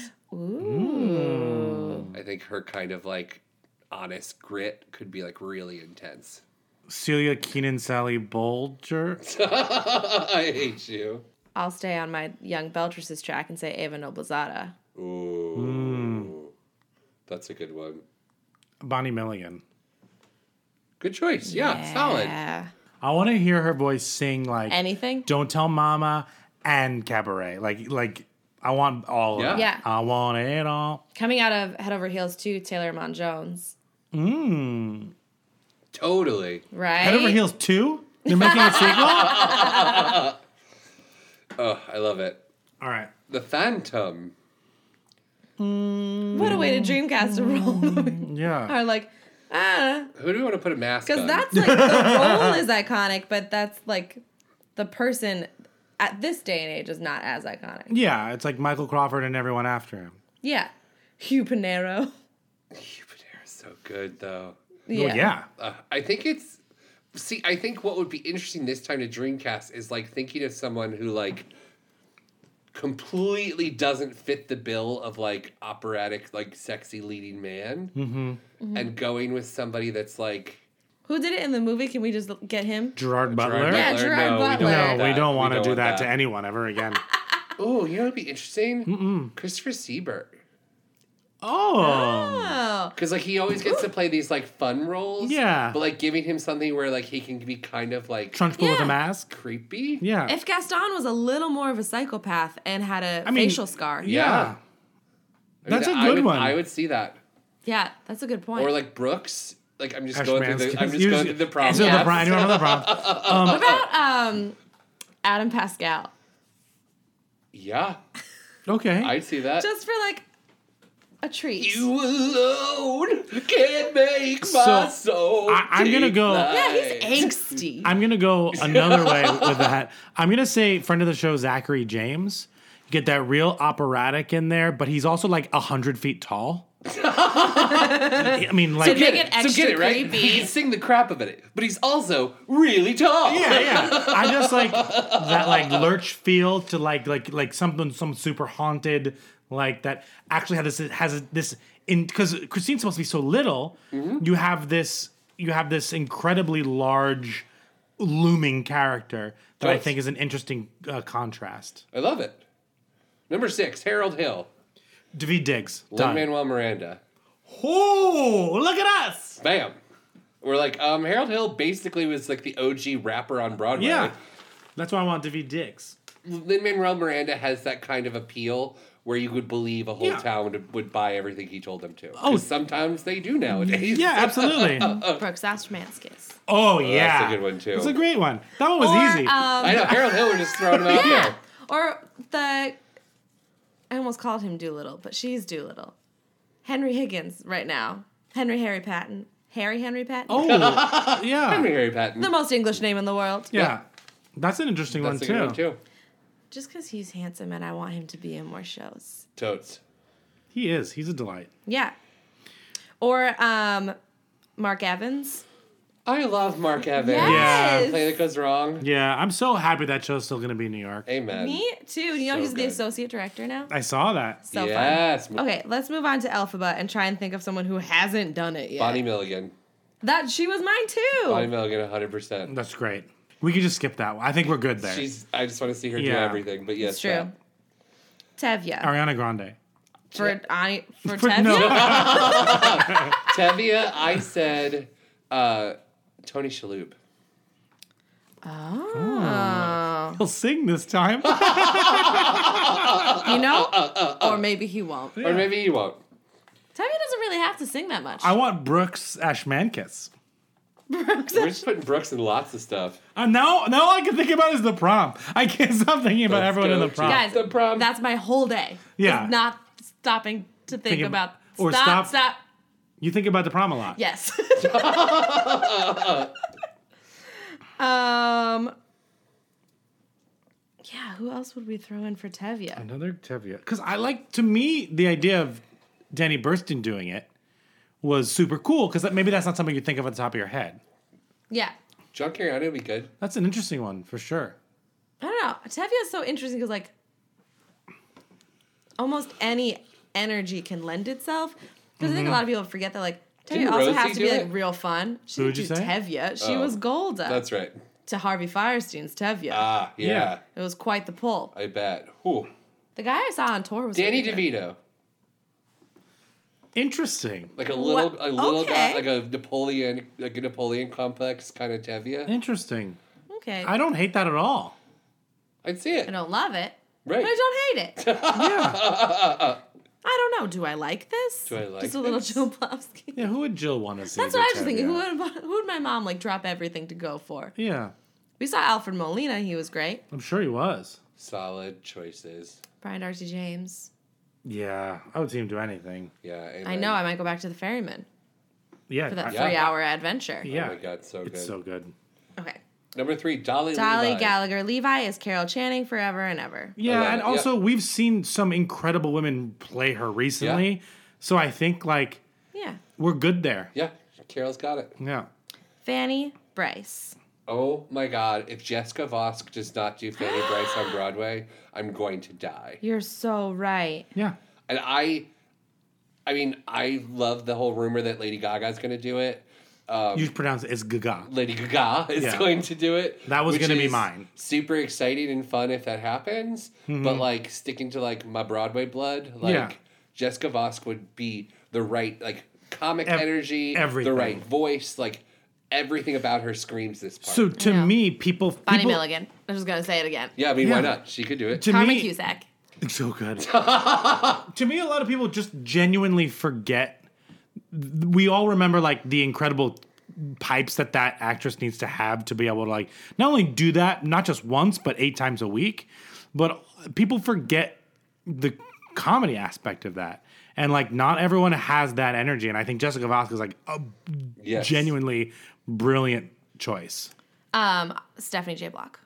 [SPEAKER 4] Ooh.
[SPEAKER 10] I think her kind of like honest grit could be like really intense.
[SPEAKER 12] Celia Keenan, Sally Bolger?
[SPEAKER 10] I hate you.
[SPEAKER 4] I'll stay on my young Beltres's track and say Ava Noblezada.
[SPEAKER 10] Ooh. That's a good one.
[SPEAKER 12] Bonnie Milligan.
[SPEAKER 10] Good choice. Yeah, solid.
[SPEAKER 12] I want to hear her voice sing like
[SPEAKER 4] anything.
[SPEAKER 12] Don't Tell Mama and Cabaret. Like I want all of it.
[SPEAKER 4] Yeah.
[SPEAKER 12] I want it all.
[SPEAKER 4] Coming out of Head Over Heels 2, Taylor Iman Jones.
[SPEAKER 10] Totally.
[SPEAKER 4] Right?
[SPEAKER 12] Head Over Heels 2? They're making a sequel?
[SPEAKER 10] Oh, I love it.
[SPEAKER 12] All right.
[SPEAKER 10] The Phantom.
[SPEAKER 4] What a way to Dreamcast a role.
[SPEAKER 12] Yeah.
[SPEAKER 4] Or like,
[SPEAKER 10] who do we want to put a mask on?
[SPEAKER 4] Because that's like, the role is iconic, but that's like, the person at this day and age is not as iconic.
[SPEAKER 12] Yeah, it's like Michael Crawford and everyone after him.
[SPEAKER 4] Yeah. Hugh Pinero.
[SPEAKER 10] Hugh Pinero's so good, though.
[SPEAKER 4] Yeah.
[SPEAKER 12] Well, yeah.
[SPEAKER 10] I think it's... See, I think what would be interesting this time to Dreamcast is, like, thinking of someone who, like, completely doesn't fit the bill of, like, operatic, like, sexy leading man. And going with somebody that's, like...
[SPEAKER 4] Who did it in the movie? Can we just get him?
[SPEAKER 12] Gerard Butler?
[SPEAKER 4] Yeah, Gerard Butler.
[SPEAKER 12] No, we don't want to do that to anyone ever again.
[SPEAKER 10] Oh, you know what'd be interesting? Christopher Seabird.
[SPEAKER 12] Oh.
[SPEAKER 10] Because, like, he always gets to play these, like, fun roles.
[SPEAKER 12] Yeah.
[SPEAKER 10] But, like, giving him something where, like, he can be kind of, like...
[SPEAKER 12] Trunchbull with a mask?
[SPEAKER 10] Creepy?
[SPEAKER 12] Yeah.
[SPEAKER 4] If Gaston was a little more of a psychopath and had a facial scar.
[SPEAKER 12] Yeah.
[SPEAKER 10] That's
[SPEAKER 12] a good one.
[SPEAKER 10] I would see that.
[SPEAKER 4] Yeah, that's a good point.
[SPEAKER 10] Or, like, Brooks. Like, I'm just
[SPEAKER 12] Ash
[SPEAKER 10] going through
[SPEAKER 12] Mansky.
[SPEAKER 10] going through the problems.
[SPEAKER 12] So you want another problem.
[SPEAKER 4] What about Adam Pascal?
[SPEAKER 10] Yeah.
[SPEAKER 12] Okay.
[SPEAKER 10] I'd see that.
[SPEAKER 4] Just for, like, a treat.
[SPEAKER 10] You alone can make my soul.
[SPEAKER 12] I'm going to go.
[SPEAKER 4] Yeah, he's angsty.
[SPEAKER 12] I'm going to go another way with that. I'm going to say friend of the show, Zachary James. Get that real operatic in there, but he's also like 100 feet tall. I mean, like,
[SPEAKER 4] So make it extra
[SPEAKER 10] get it, right?
[SPEAKER 4] creepy.
[SPEAKER 10] He can sing the crap of it, but he's also really tall.
[SPEAKER 12] yeah. I just like that, like lurch feel to like some super haunted, like that actually has this in, because Christine's supposed to be so little.
[SPEAKER 10] Mm-hmm.
[SPEAKER 12] You have this incredibly large, looming character that I think is an interesting contrast.
[SPEAKER 10] I love it. Number 6, Harold Hill.
[SPEAKER 12] Daveed Diggs. Done.
[SPEAKER 10] Lin-Manuel Miranda.
[SPEAKER 12] Oh, look at us!
[SPEAKER 10] Bam. We're like, Harold Hill basically was like the OG rapper on Broadway.
[SPEAKER 12] Yeah. That's why I want Daveed Diggs.
[SPEAKER 10] Lin-Manuel Miranda has that kind of appeal where you would believe a whole town would buy everything he told them to. Oh, sometimes they do nowadays.
[SPEAKER 12] Yeah, absolutely.
[SPEAKER 4] Brooks Astromanskis.
[SPEAKER 12] Oh, yeah.
[SPEAKER 10] That's a good one, too.
[SPEAKER 12] It's a great one. That one was easy.
[SPEAKER 10] I know, Harold Hill, we're just throwing him out there.
[SPEAKER 4] Or I almost called him Doolittle, but she's Doolittle. Henry Higgins right now. Harry Patton. Henry Patton.
[SPEAKER 12] Oh, yeah.
[SPEAKER 10] Harry Patton.
[SPEAKER 4] The most English name in the world.
[SPEAKER 12] Yeah. That's an interesting
[SPEAKER 10] That's a good one, too.
[SPEAKER 4] Just because he's handsome and I want him to be in more shows.
[SPEAKER 10] Totes.
[SPEAKER 12] He is. He's a delight.
[SPEAKER 4] Yeah. Or Mark Evans.
[SPEAKER 10] I love Mark Evans.
[SPEAKER 4] Yes.
[SPEAKER 10] Play That Goes Wrong.
[SPEAKER 12] Yeah, I'm so happy that show's still going to be in New York.
[SPEAKER 10] Amen.
[SPEAKER 4] Me too. You know
[SPEAKER 10] So
[SPEAKER 4] he's the
[SPEAKER 10] good.
[SPEAKER 4] associate director now?
[SPEAKER 12] I saw that.
[SPEAKER 4] So
[SPEAKER 10] Yes.
[SPEAKER 4] fun. Okay, let's move on to Elphaba and try and think of someone who hasn't done it yet.
[SPEAKER 10] Bonnie Milligan.
[SPEAKER 4] That she was mine too.
[SPEAKER 10] Bonnie Milligan, 100%.
[SPEAKER 12] That's great. We could just skip that one. I think we're good there.
[SPEAKER 10] I just want to see her do
[SPEAKER 12] Yeah.
[SPEAKER 10] everything. But yes,
[SPEAKER 4] It's true. Tevya.
[SPEAKER 12] Ariana Grande.
[SPEAKER 4] For Tevya?
[SPEAKER 12] No.
[SPEAKER 10] Tevya, I said Tony Shalhoub.
[SPEAKER 4] Oh.
[SPEAKER 12] He'll sing this time.
[SPEAKER 4] You know? Or maybe he won't.
[SPEAKER 10] Or maybe he won't.
[SPEAKER 4] Tevya doesn't really have to sing that much.
[SPEAKER 12] I want Brooks Ashmanskas.
[SPEAKER 10] We're just putting Brooks in lots of stuff.
[SPEAKER 12] Now all I can think about is the prom. I can't stop thinking about everyone in the prom.
[SPEAKER 4] Guys,
[SPEAKER 10] The prom.
[SPEAKER 4] that's my whole day.
[SPEAKER 12] Yeah.
[SPEAKER 4] Is not stopping to think about.
[SPEAKER 12] or
[SPEAKER 4] Stop.
[SPEAKER 12] You think about the prom a lot.
[SPEAKER 4] Yes. Yeah, who else would we throw in for Tevya?
[SPEAKER 12] Another Tevya. Because to me, the idea of Danny Burstyn doing it was super cool, because maybe that's not something you think of at the top of your head.
[SPEAKER 4] Yeah.
[SPEAKER 10] John Carriano would be good.
[SPEAKER 12] That's an interesting one, for sure.
[SPEAKER 4] I don't know. Tevya is so interesting because, like, almost any energy can lend itself. Because I think a lot of people forget that, like, Tevya
[SPEAKER 10] Didn't
[SPEAKER 4] also
[SPEAKER 10] Rosie
[SPEAKER 4] has to be,
[SPEAKER 10] do
[SPEAKER 4] like,
[SPEAKER 10] it?
[SPEAKER 4] real fun. She
[SPEAKER 12] Who'd
[SPEAKER 4] didn't
[SPEAKER 12] you
[SPEAKER 4] do
[SPEAKER 12] say?
[SPEAKER 4] Tevya. She was Golda.
[SPEAKER 10] That's right.
[SPEAKER 4] To Harvey Firestein's Tevya.
[SPEAKER 10] Ah, yeah.
[SPEAKER 4] It was quite the pull.
[SPEAKER 10] I bet. Whew.
[SPEAKER 4] The guy I saw on tour was
[SPEAKER 10] Danny
[SPEAKER 4] really good.
[SPEAKER 10] DeVito.
[SPEAKER 12] Interesting.
[SPEAKER 10] Like a little guy,
[SPEAKER 4] Okay.
[SPEAKER 10] like a Napoleon complex kind of Tevya.
[SPEAKER 12] Interesting.
[SPEAKER 4] Okay.
[SPEAKER 12] I don't hate that at all.
[SPEAKER 10] I'd see it.
[SPEAKER 4] I don't love it.
[SPEAKER 10] Right.
[SPEAKER 4] But I don't hate it.
[SPEAKER 12] Yeah.
[SPEAKER 4] I don't know. Do I like this?
[SPEAKER 10] Do I like
[SPEAKER 4] Just a little
[SPEAKER 10] this?
[SPEAKER 4] Joe Blofsky.
[SPEAKER 12] Yeah, who would Jill want to see?
[SPEAKER 4] That's
[SPEAKER 12] as
[SPEAKER 4] what
[SPEAKER 12] a
[SPEAKER 4] I was thinking.
[SPEAKER 12] Tevya?
[SPEAKER 4] Who would my mom like drop everything to go for?
[SPEAKER 12] Yeah,
[SPEAKER 4] We saw Alfred Molina. He was great.
[SPEAKER 12] I'm sure he was.
[SPEAKER 10] Solid choices.
[SPEAKER 4] Brian Darcy James.
[SPEAKER 12] Yeah, I would see him do anything.
[SPEAKER 10] Yeah. Amen.
[SPEAKER 4] I know. I might go back to the Ferryman
[SPEAKER 12] Yeah,
[SPEAKER 4] for that
[SPEAKER 10] Yeah.
[SPEAKER 4] 3-hour adventure.
[SPEAKER 12] Yeah.
[SPEAKER 10] Oh my God, so good.
[SPEAKER 12] It's so good.
[SPEAKER 4] Okay.
[SPEAKER 10] Number 3, Dolly
[SPEAKER 4] Dolly
[SPEAKER 10] Levi.
[SPEAKER 4] Gallagher. Levi is Carol Channing forever and ever.
[SPEAKER 12] Yeah,
[SPEAKER 10] love
[SPEAKER 12] and
[SPEAKER 10] it.
[SPEAKER 12] also we've seen some incredible women play her recently,
[SPEAKER 10] Yeah.
[SPEAKER 12] so I think like
[SPEAKER 4] Yeah.
[SPEAKER 12] we're good there.
[SPEAKER 10] Yeah, Carol's got it.
[SPEAKER 12] Yeah.
[SPEAKER 4] Fanny Bryce.
[SPEAKER 10] Oh my God, if Jessica Vosk does not do Fanny Bryce on Broadway, I'm going to die.
[SPEAKER 4] You're so right.
[SPEAKER 12] Yeah.
[SPEAKER 10] And I mean, I love the whole rumor that Lady Gaga's going to do it.
[SPEAKER 12] You pronounce it as Gaga.
[SPEAKER 10] Lady Gaga is
[SPEAKER 12] Yeah.
[SPEAKER 10] going to do it.
[SPEAKER 12] That was
[SPEAKER 10] which
[SPEAKER 12] gonna be
[SPEAKER 10] is
[SPEAKER 12] mine.
[SPEAKER 10] Super exciting and fun if that happens. But like sticking to like my Broadway blood, like
[SPEAKER 12] Yeah.
[SPEAKER 10] Jessica Vosk would be the right like comic energy,
[SPEAKER 12] everything.
[SPEAKER 10] the right voice, like everything about her screams this part.
[SPEAKER 12] So to
[SPEAKER 4] Yeah.
[SPEAKER 12] me, people
[SPEAKER 4] Bonnie Milligan. I'm just going to say it again.
[SPEAKER 10] yeah, I mean,
[SPEAKER 12] Yeah.
[SPEAKER 10] why not? She could do it.
[SPEAKER 12] To
[SPEAKER 4] Carmen
[SPEAKER 12] me,
[SPEAKER 4] Cusack.
[SPEAKER 12] it's so good. To me, a lot of people just genuinely forget. We all remember like the incredible pipes that actress needs to have to be able to like not only do that not just once but 8 times a week, but people forget the comedy aspect of that. And like not everyone has that energy, and I think Jessica Vosk is like a
[SPEAKER 10] Yes.
[SPEAKER 12] genuinely brilliant choice.
[SPEAKER 4] Stephanie J. Block.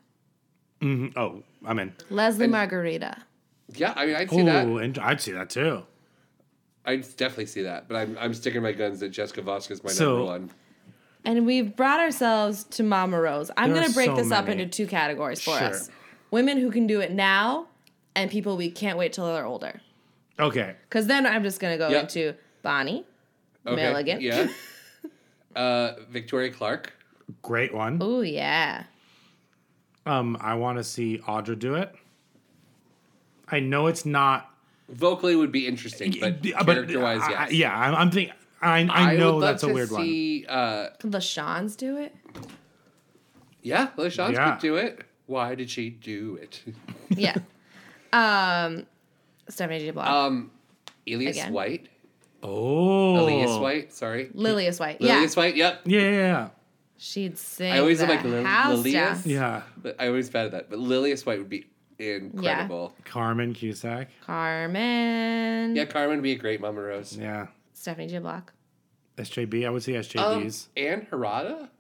[SPEAKER 12] Oh, I'm in.
[SPEAKER 4] Leslie Margarita.
[SPEAKER 10] Yeah, I mean, I'd see that.
[SPEAKER 12] Oh, and I'd see that too.
[SPEAKER 10] I definitely see that, but I'm sticking my guns that Jessica Voska's my number one.
[SPEAKER 4] And we've brought ourselves to Mama Rose. I'm going to break this up into two categories for us. Women who can do it now and people we can't wait till they're older.
[SPEAKER 12] Okay.
[SPEAKER 4] Because then I'm just going to go into Bonnie, Milligan.
[SPEAKER 10] Yeah. Victoria Clark.
[SPEAKER 12] Great one.
[SPEAKER 4] Oh, yeah.
[SPEAKER 12] I want to see Audra do it. I know it's not...
[SPEAKER 10] Vocally would be interesting, but character-wise, yes.
[SPEAKER 12] Yeah, I'm thinking... I know that's a weird one.
[SPEAKER 4] Could LaShawns do it?
[SPEAKER 10] Yeah, LaShawns could do it. Why did she do it?
[SPEAKER 4] Yeah. Stephanie J. Block.
[SPEAKER 10] Elias White.
[SPEAKER 12] Oh.
[SPEAKER 10] Elias White, sorry.
[SPEAKER 4] Lilias White.
[SPEAKER 10] Lilias White, yep.
[SPEAKER 12] Yeah.
[SPEAKER 4] She'd sing.
[SPEAKER 10] I always
[SPEAKER 4] the
[SPEAKER 10] like
[SPEAKER 4] house
[SPEAKER 10] Lilias.
[SPEAKER 4] down.
[SPEAKER 12] Yeah.
[SPEAKER 10] But I always bad at that. But Lilias White would be incredible.
[SPEAKER 12] Yeah. Carmen Cusack.
[SPEAKER 4] Carmen.
[SPEAKER 10] Yeah, Carmen would be a great Mama Rose.
[SPEAKER 12] Yeah.
[SPEAKER 4] Stephanie J. Block.
[SPEAKER 12] SJB. I would see SJBs.
[SPEAKER 10] Anne Harada?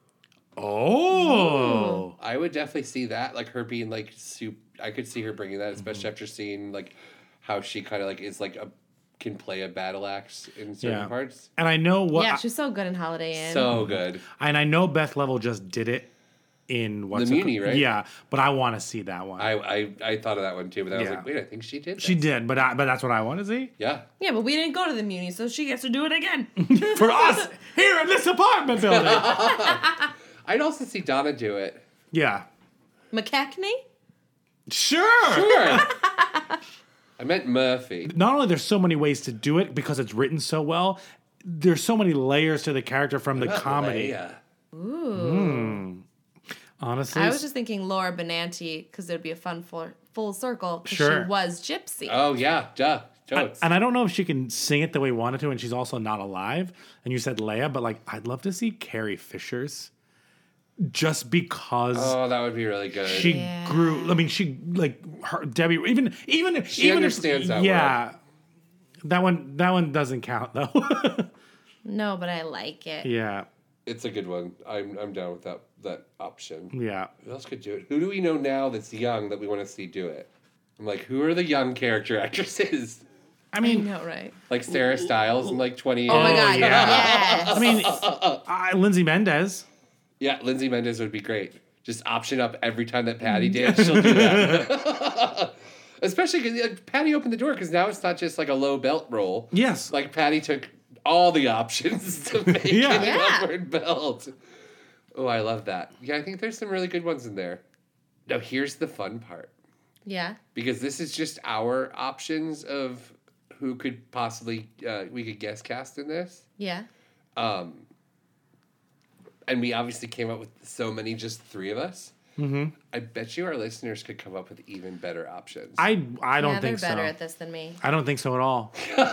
[SPEAKER 12] Oh.
[SPEAKER 10] Ooh. I would definitely see that. Like her being like I could see her bringing that, especially after seeing like how she kind of like is like can play a battle axe in certain parts.
[SPEAKER 12] And I know what...
[SPEAKER 4] Yeah, she's so good in Holiday Inn.
[SPEAKER 10] So good.
[SPEAKER 12] And I know Beth Level just did it in...
[SPEAKER 10] The Muni, right?
[SPEAKER 12] Yeah, but I want to see that one.
[SPEAKER 10] I thought of that one too, but then I was like, wait, I think she did.
[SPEAKER 12] She did, but that's what I want to see.
[SPEAKER 10] Yeah.
[SPEAKER 4] Yeah, but we didn't go to the Muni, so she gets to do it again.
[SPEAKER 12] For us, here in this apartment building.
[SPEAKER 10] I'd also see Donna do it.
[SPEAKER 12] Yeah.
[SPEAKER 4] McKechnie?
[SPEAKER 12] Sure.
[SPEAKER 10] I meant Murphy.
[SPEAKER 12] Not only there's so many ways to do it because it's written so well, there's so many layers to the character from the comedy.
[SPEAKER 10] Leia?
[SPEAKER 4] Ooh.
[SPEAKER 12] Honestly,
[SPEAKER 4] I was just thinking Laura Benanti because it'd be a fun full circle because
[SPEAKER 12] Sure.
[SPEAKER 4] she was Gypsy.
[SPEAKER 10] Oh yeah, duh.
[SPEAKER 12] And I don't know if she can sing it the way we wanted to, and she's also not alive. And you said Leia, but like I'd love to see Carrie Fisher's. Just because
[SPEAKER 10] that would be really good.
[SPEAKER 12] She grew. I mean, she like her Debbie. Even
[SPEAKER 10] she understands that.
[SPEAKER 12] Yeah, world. That one doesn't count though.
[SPEAKER 4] No, but I like it.
[SPEAKER 12] Yeah,
[SPEAKER 10] it's a good one. I'm down with that option.
[SPEAKER 12] Yeah.
[SPEAKER 10] Who else could do it? Who do we know now that's young that we want to see do it? I'm like, who are the young character actresses?
[SPEAKER 12] I mean,
[SPEAKER 4] I know, right?
[SPEAKER 10] Like Sarah Stiles in like 20 years.
[SPEAKER 4] Oh my God!
[SPEAKER 12] Yeah.
[SPEAKER 4] Yes.
[SPEAKER 12] I mean, Lindsay Mendez.
[SPEAKER 10] Yeah, Lindsay Mendez would be great. Just option up every time that Patty did. She'll do that. Especially because Patty opened the door because now it's not just like a low belt role.
[SPEAKER 12] Yes.
[SPEAKER 10] Like Patty took all the options to make it an upward belt. Oh, I love that. Yeah, I think there's some really good ones in there. Now, here's the fun part.
[SPEAKER 4] Yeah.
[SPEAKER 10] Because this is just our options of who could possibly, we could guest cast in this.
[SPEAKER 4] Yeah.
[SPEAKER 10] And we obviously came up with so many, just three of us.
[SPEAKER 12] Mm-hmm.
[SPEAKER 10] I bet you our listeners could come up with even better options.
[SPEAKER 12] I don't think so.
[SPEAKER 4] They're better at this than me.
[SPEAKER 12] I don't think so at all.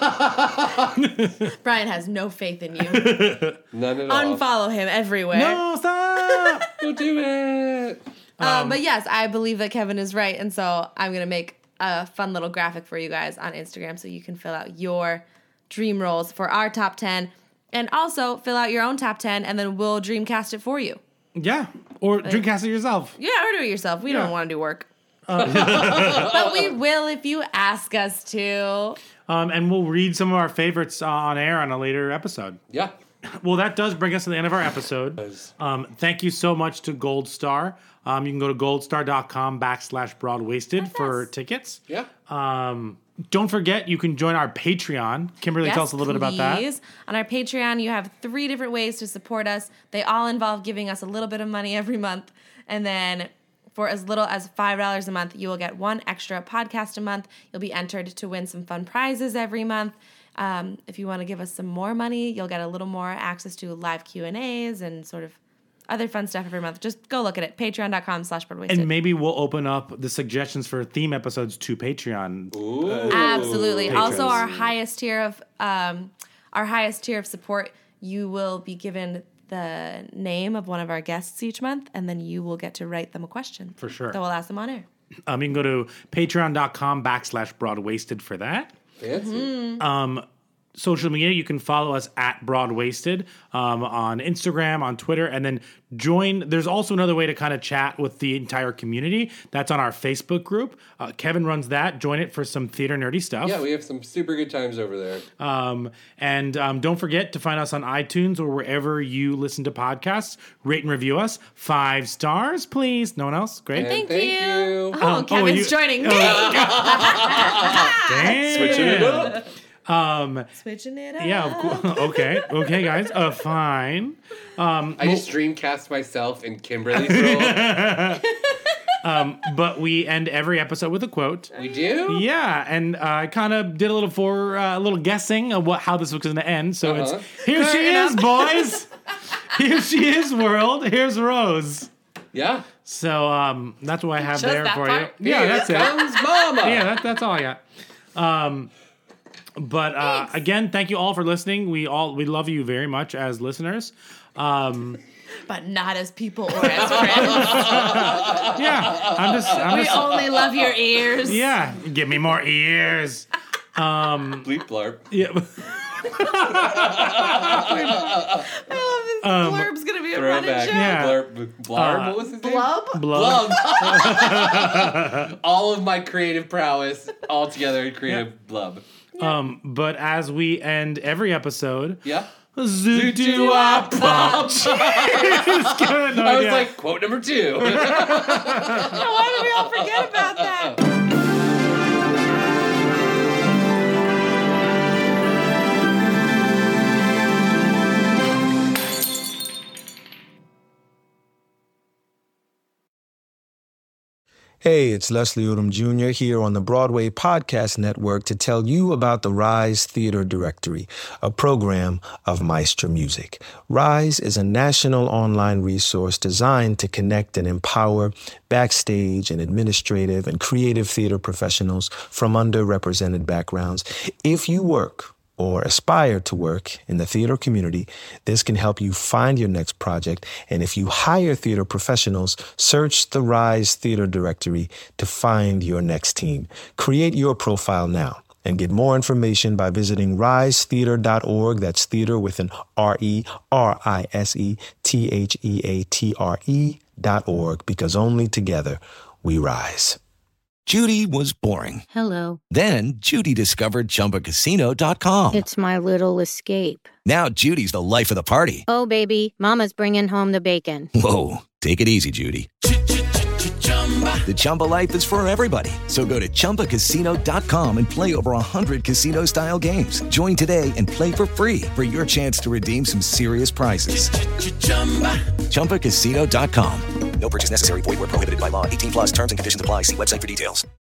[SPEAKER 4] Brian has no faith in you.
[SPEAKER 10] None at all.
[SPEAKER 4] Unfollow him everywhere.
[SPEAKER 12] No, stop!
[SPEAKER 10] Don't do it.
[SPEAKER 4] But yes, I believe that Kevin is right, and so I'm gonna make a fun little graphic for you guys on Instagram so you can fill out your dream roles for our top 10. And also fill out your own top 10, and then we'll Dreamcast it for you.
[SPEAKER 12] Yeah, or Dreamcast it yourself.
[SPEAKER 4] Yeah, or do it yourself. We don't want to do work. But we will if you ask us to.
[SPEAKER 12] And we'll read some of our favorites on air on a later episode.
[SPEAKER 10] Yeah.
[SPEAKER 12] Well, that does bring us to the end of our episode. Thank you so much to Gold Star. You can go to goldstar.com/broadwasted for tickets.
[SPEAKER 10] Yeah.
[SPEAKER 12] Don't forget, you can join our Patreon. Kimberly, tell us a little bit about that.
[SPEAKER 4] On our Patreon, you have 3 different ways to support us. They all involve giving us a little bit of money every month. And then for as little as $5 a month, you will get 1 extra podcast a month. You'll be entered to win some fun prizes every month. If you want to give us some more money, you'll get a little more access to live Q&As and sort of other fun stuff every month. Just go look at it. Patreon.com/broadwasted.
[SPEAKER 12] And maybe we'll open up the suggestions for theme episodes to Patreon.
[SPEAKER 4] Absolutely.
[SPEAKER 12] Patrons.
[SPEAKER 4] Also, our highest tier of support, you will be given the name of one of our guests each month, and then you will get to write them a question.
[SPEAKER 12] For sure.
[SPEAKER 4] That we'll ask them on air.
[SPEAKER 12] You can go to patreon.com/broadwasted for that.
[SPEAKER 10] Fancy.
[SPEAKER 12] social media, you can follow us at Broadwasted on Instagram, on Twitter, and then join. There's also another way to kind of chat with the entire community. That's on our Facebook group. Kevin runs that. Join it for some theater nerdy stuff.
[SPEAKER 10] Yeah, we have some super good times over there.
[SPEAKER 12] And don't forget to find us on iTunes or wherever you listen to podcasts. Rate and review us. 5 stars, please. No one else? Great.
[SPEAKER 4] Thank you. Oh, Kevin's joining.
[SPEAKER 12] Damn.
[SPEAKER 10] Switching it up.
[SPEAKER 4] Switching it up.
[SPEAKER 12] Yeah. Okay, guys. Fine.
[SPEAKER 10] I just dreamcast myself in Kimberly's role.
[SPEAKER 12] But we end every episode with a quote.
[SPEAKER 10] We do?
[SPEAKER 12] Yeah, and I kind of did a little guessing of how this was going to end. So it's here she is, boys. Here she is, world. Here's Rose.
[SPEAKER 10] Yeah.
[SPEAKER 12] So that's what I have there for
[SPEAKER 10] part.
[SPEAKER 12] you. Yeah, that's it.
[SPEAKER 10] Comes Mama.
[SPEAKER 12] Yeah, that's all I got. But again, thank you all for listening. We love you very much as listeners.
[SPEAKER 4] But not as people or as friends.
[SPEAKER 12] Yeah,
[SPEAKER 4] we only love your ears.
[SPEAKER 12] Yeah, give me more ears.
[SPEAKER 10] Bleep blarb.
[SPEAKER 12] Yeah.
[SPEAKER 4] I love this. Blurb's gonna be a running joke.
[SPEAKER 12] Yeah.
[SPEAKER 10] Blarb. What was his name?
[SPEAKER 4] Blub.
[SPEAKER 10] All of my creative prowess all together in creative blub.
[SPEAKER 12] But as we end every episode,
[SPEAKER 10] Zoot-doo-wop.
[SPEAKER 12] I
[SPEAKER 10] was like, quote number 2.
[SPEAKER 4] Why did we all forget about that?
[SPEAKER 13] Hey, it's Leslie Odom Jr. here on the Broadway Podcast Network to tell you about the Rise Theater Directory, a program of Maestro Music. Rise is a national online resource designed to connect and empower backstage and administrative and creative theater professionals from underrepresented backgrounds. If you work or aspire to work in the theater community, this can help you find your next project. And if you hire theater professionals, search the Rise Theater Directory to find your next team. Create your profile now and get more information by visiting risetheater.org. That's theater with an RISETHEATRE.org, because only together we rise.
[SPEAKER 14] Judy was boring.
[SPEAKER 15] Hello.
[SPEAKER 14] Then Judy discovered ChumbaCasino.com.
[SPEAKER 15] It's my little escape.
[SPEAKER 14] Now Judy's the life of the party.
[SPEAKER 15] Oh, baby, mama's bringing home the bacon.
[SPEAKER 14] Whoa, take it easy, Judy. The Chumba life is for everybody. So go to ChumbaCasino.com and play over 100 casino-style games. Join today and play for free for your chance to redeem some serious prizes. ChumbaCasino.com.
[SPEAKER 7] No purchase necessary. Void where prohibited by law. 18+ terms and conditions apply. See website for details.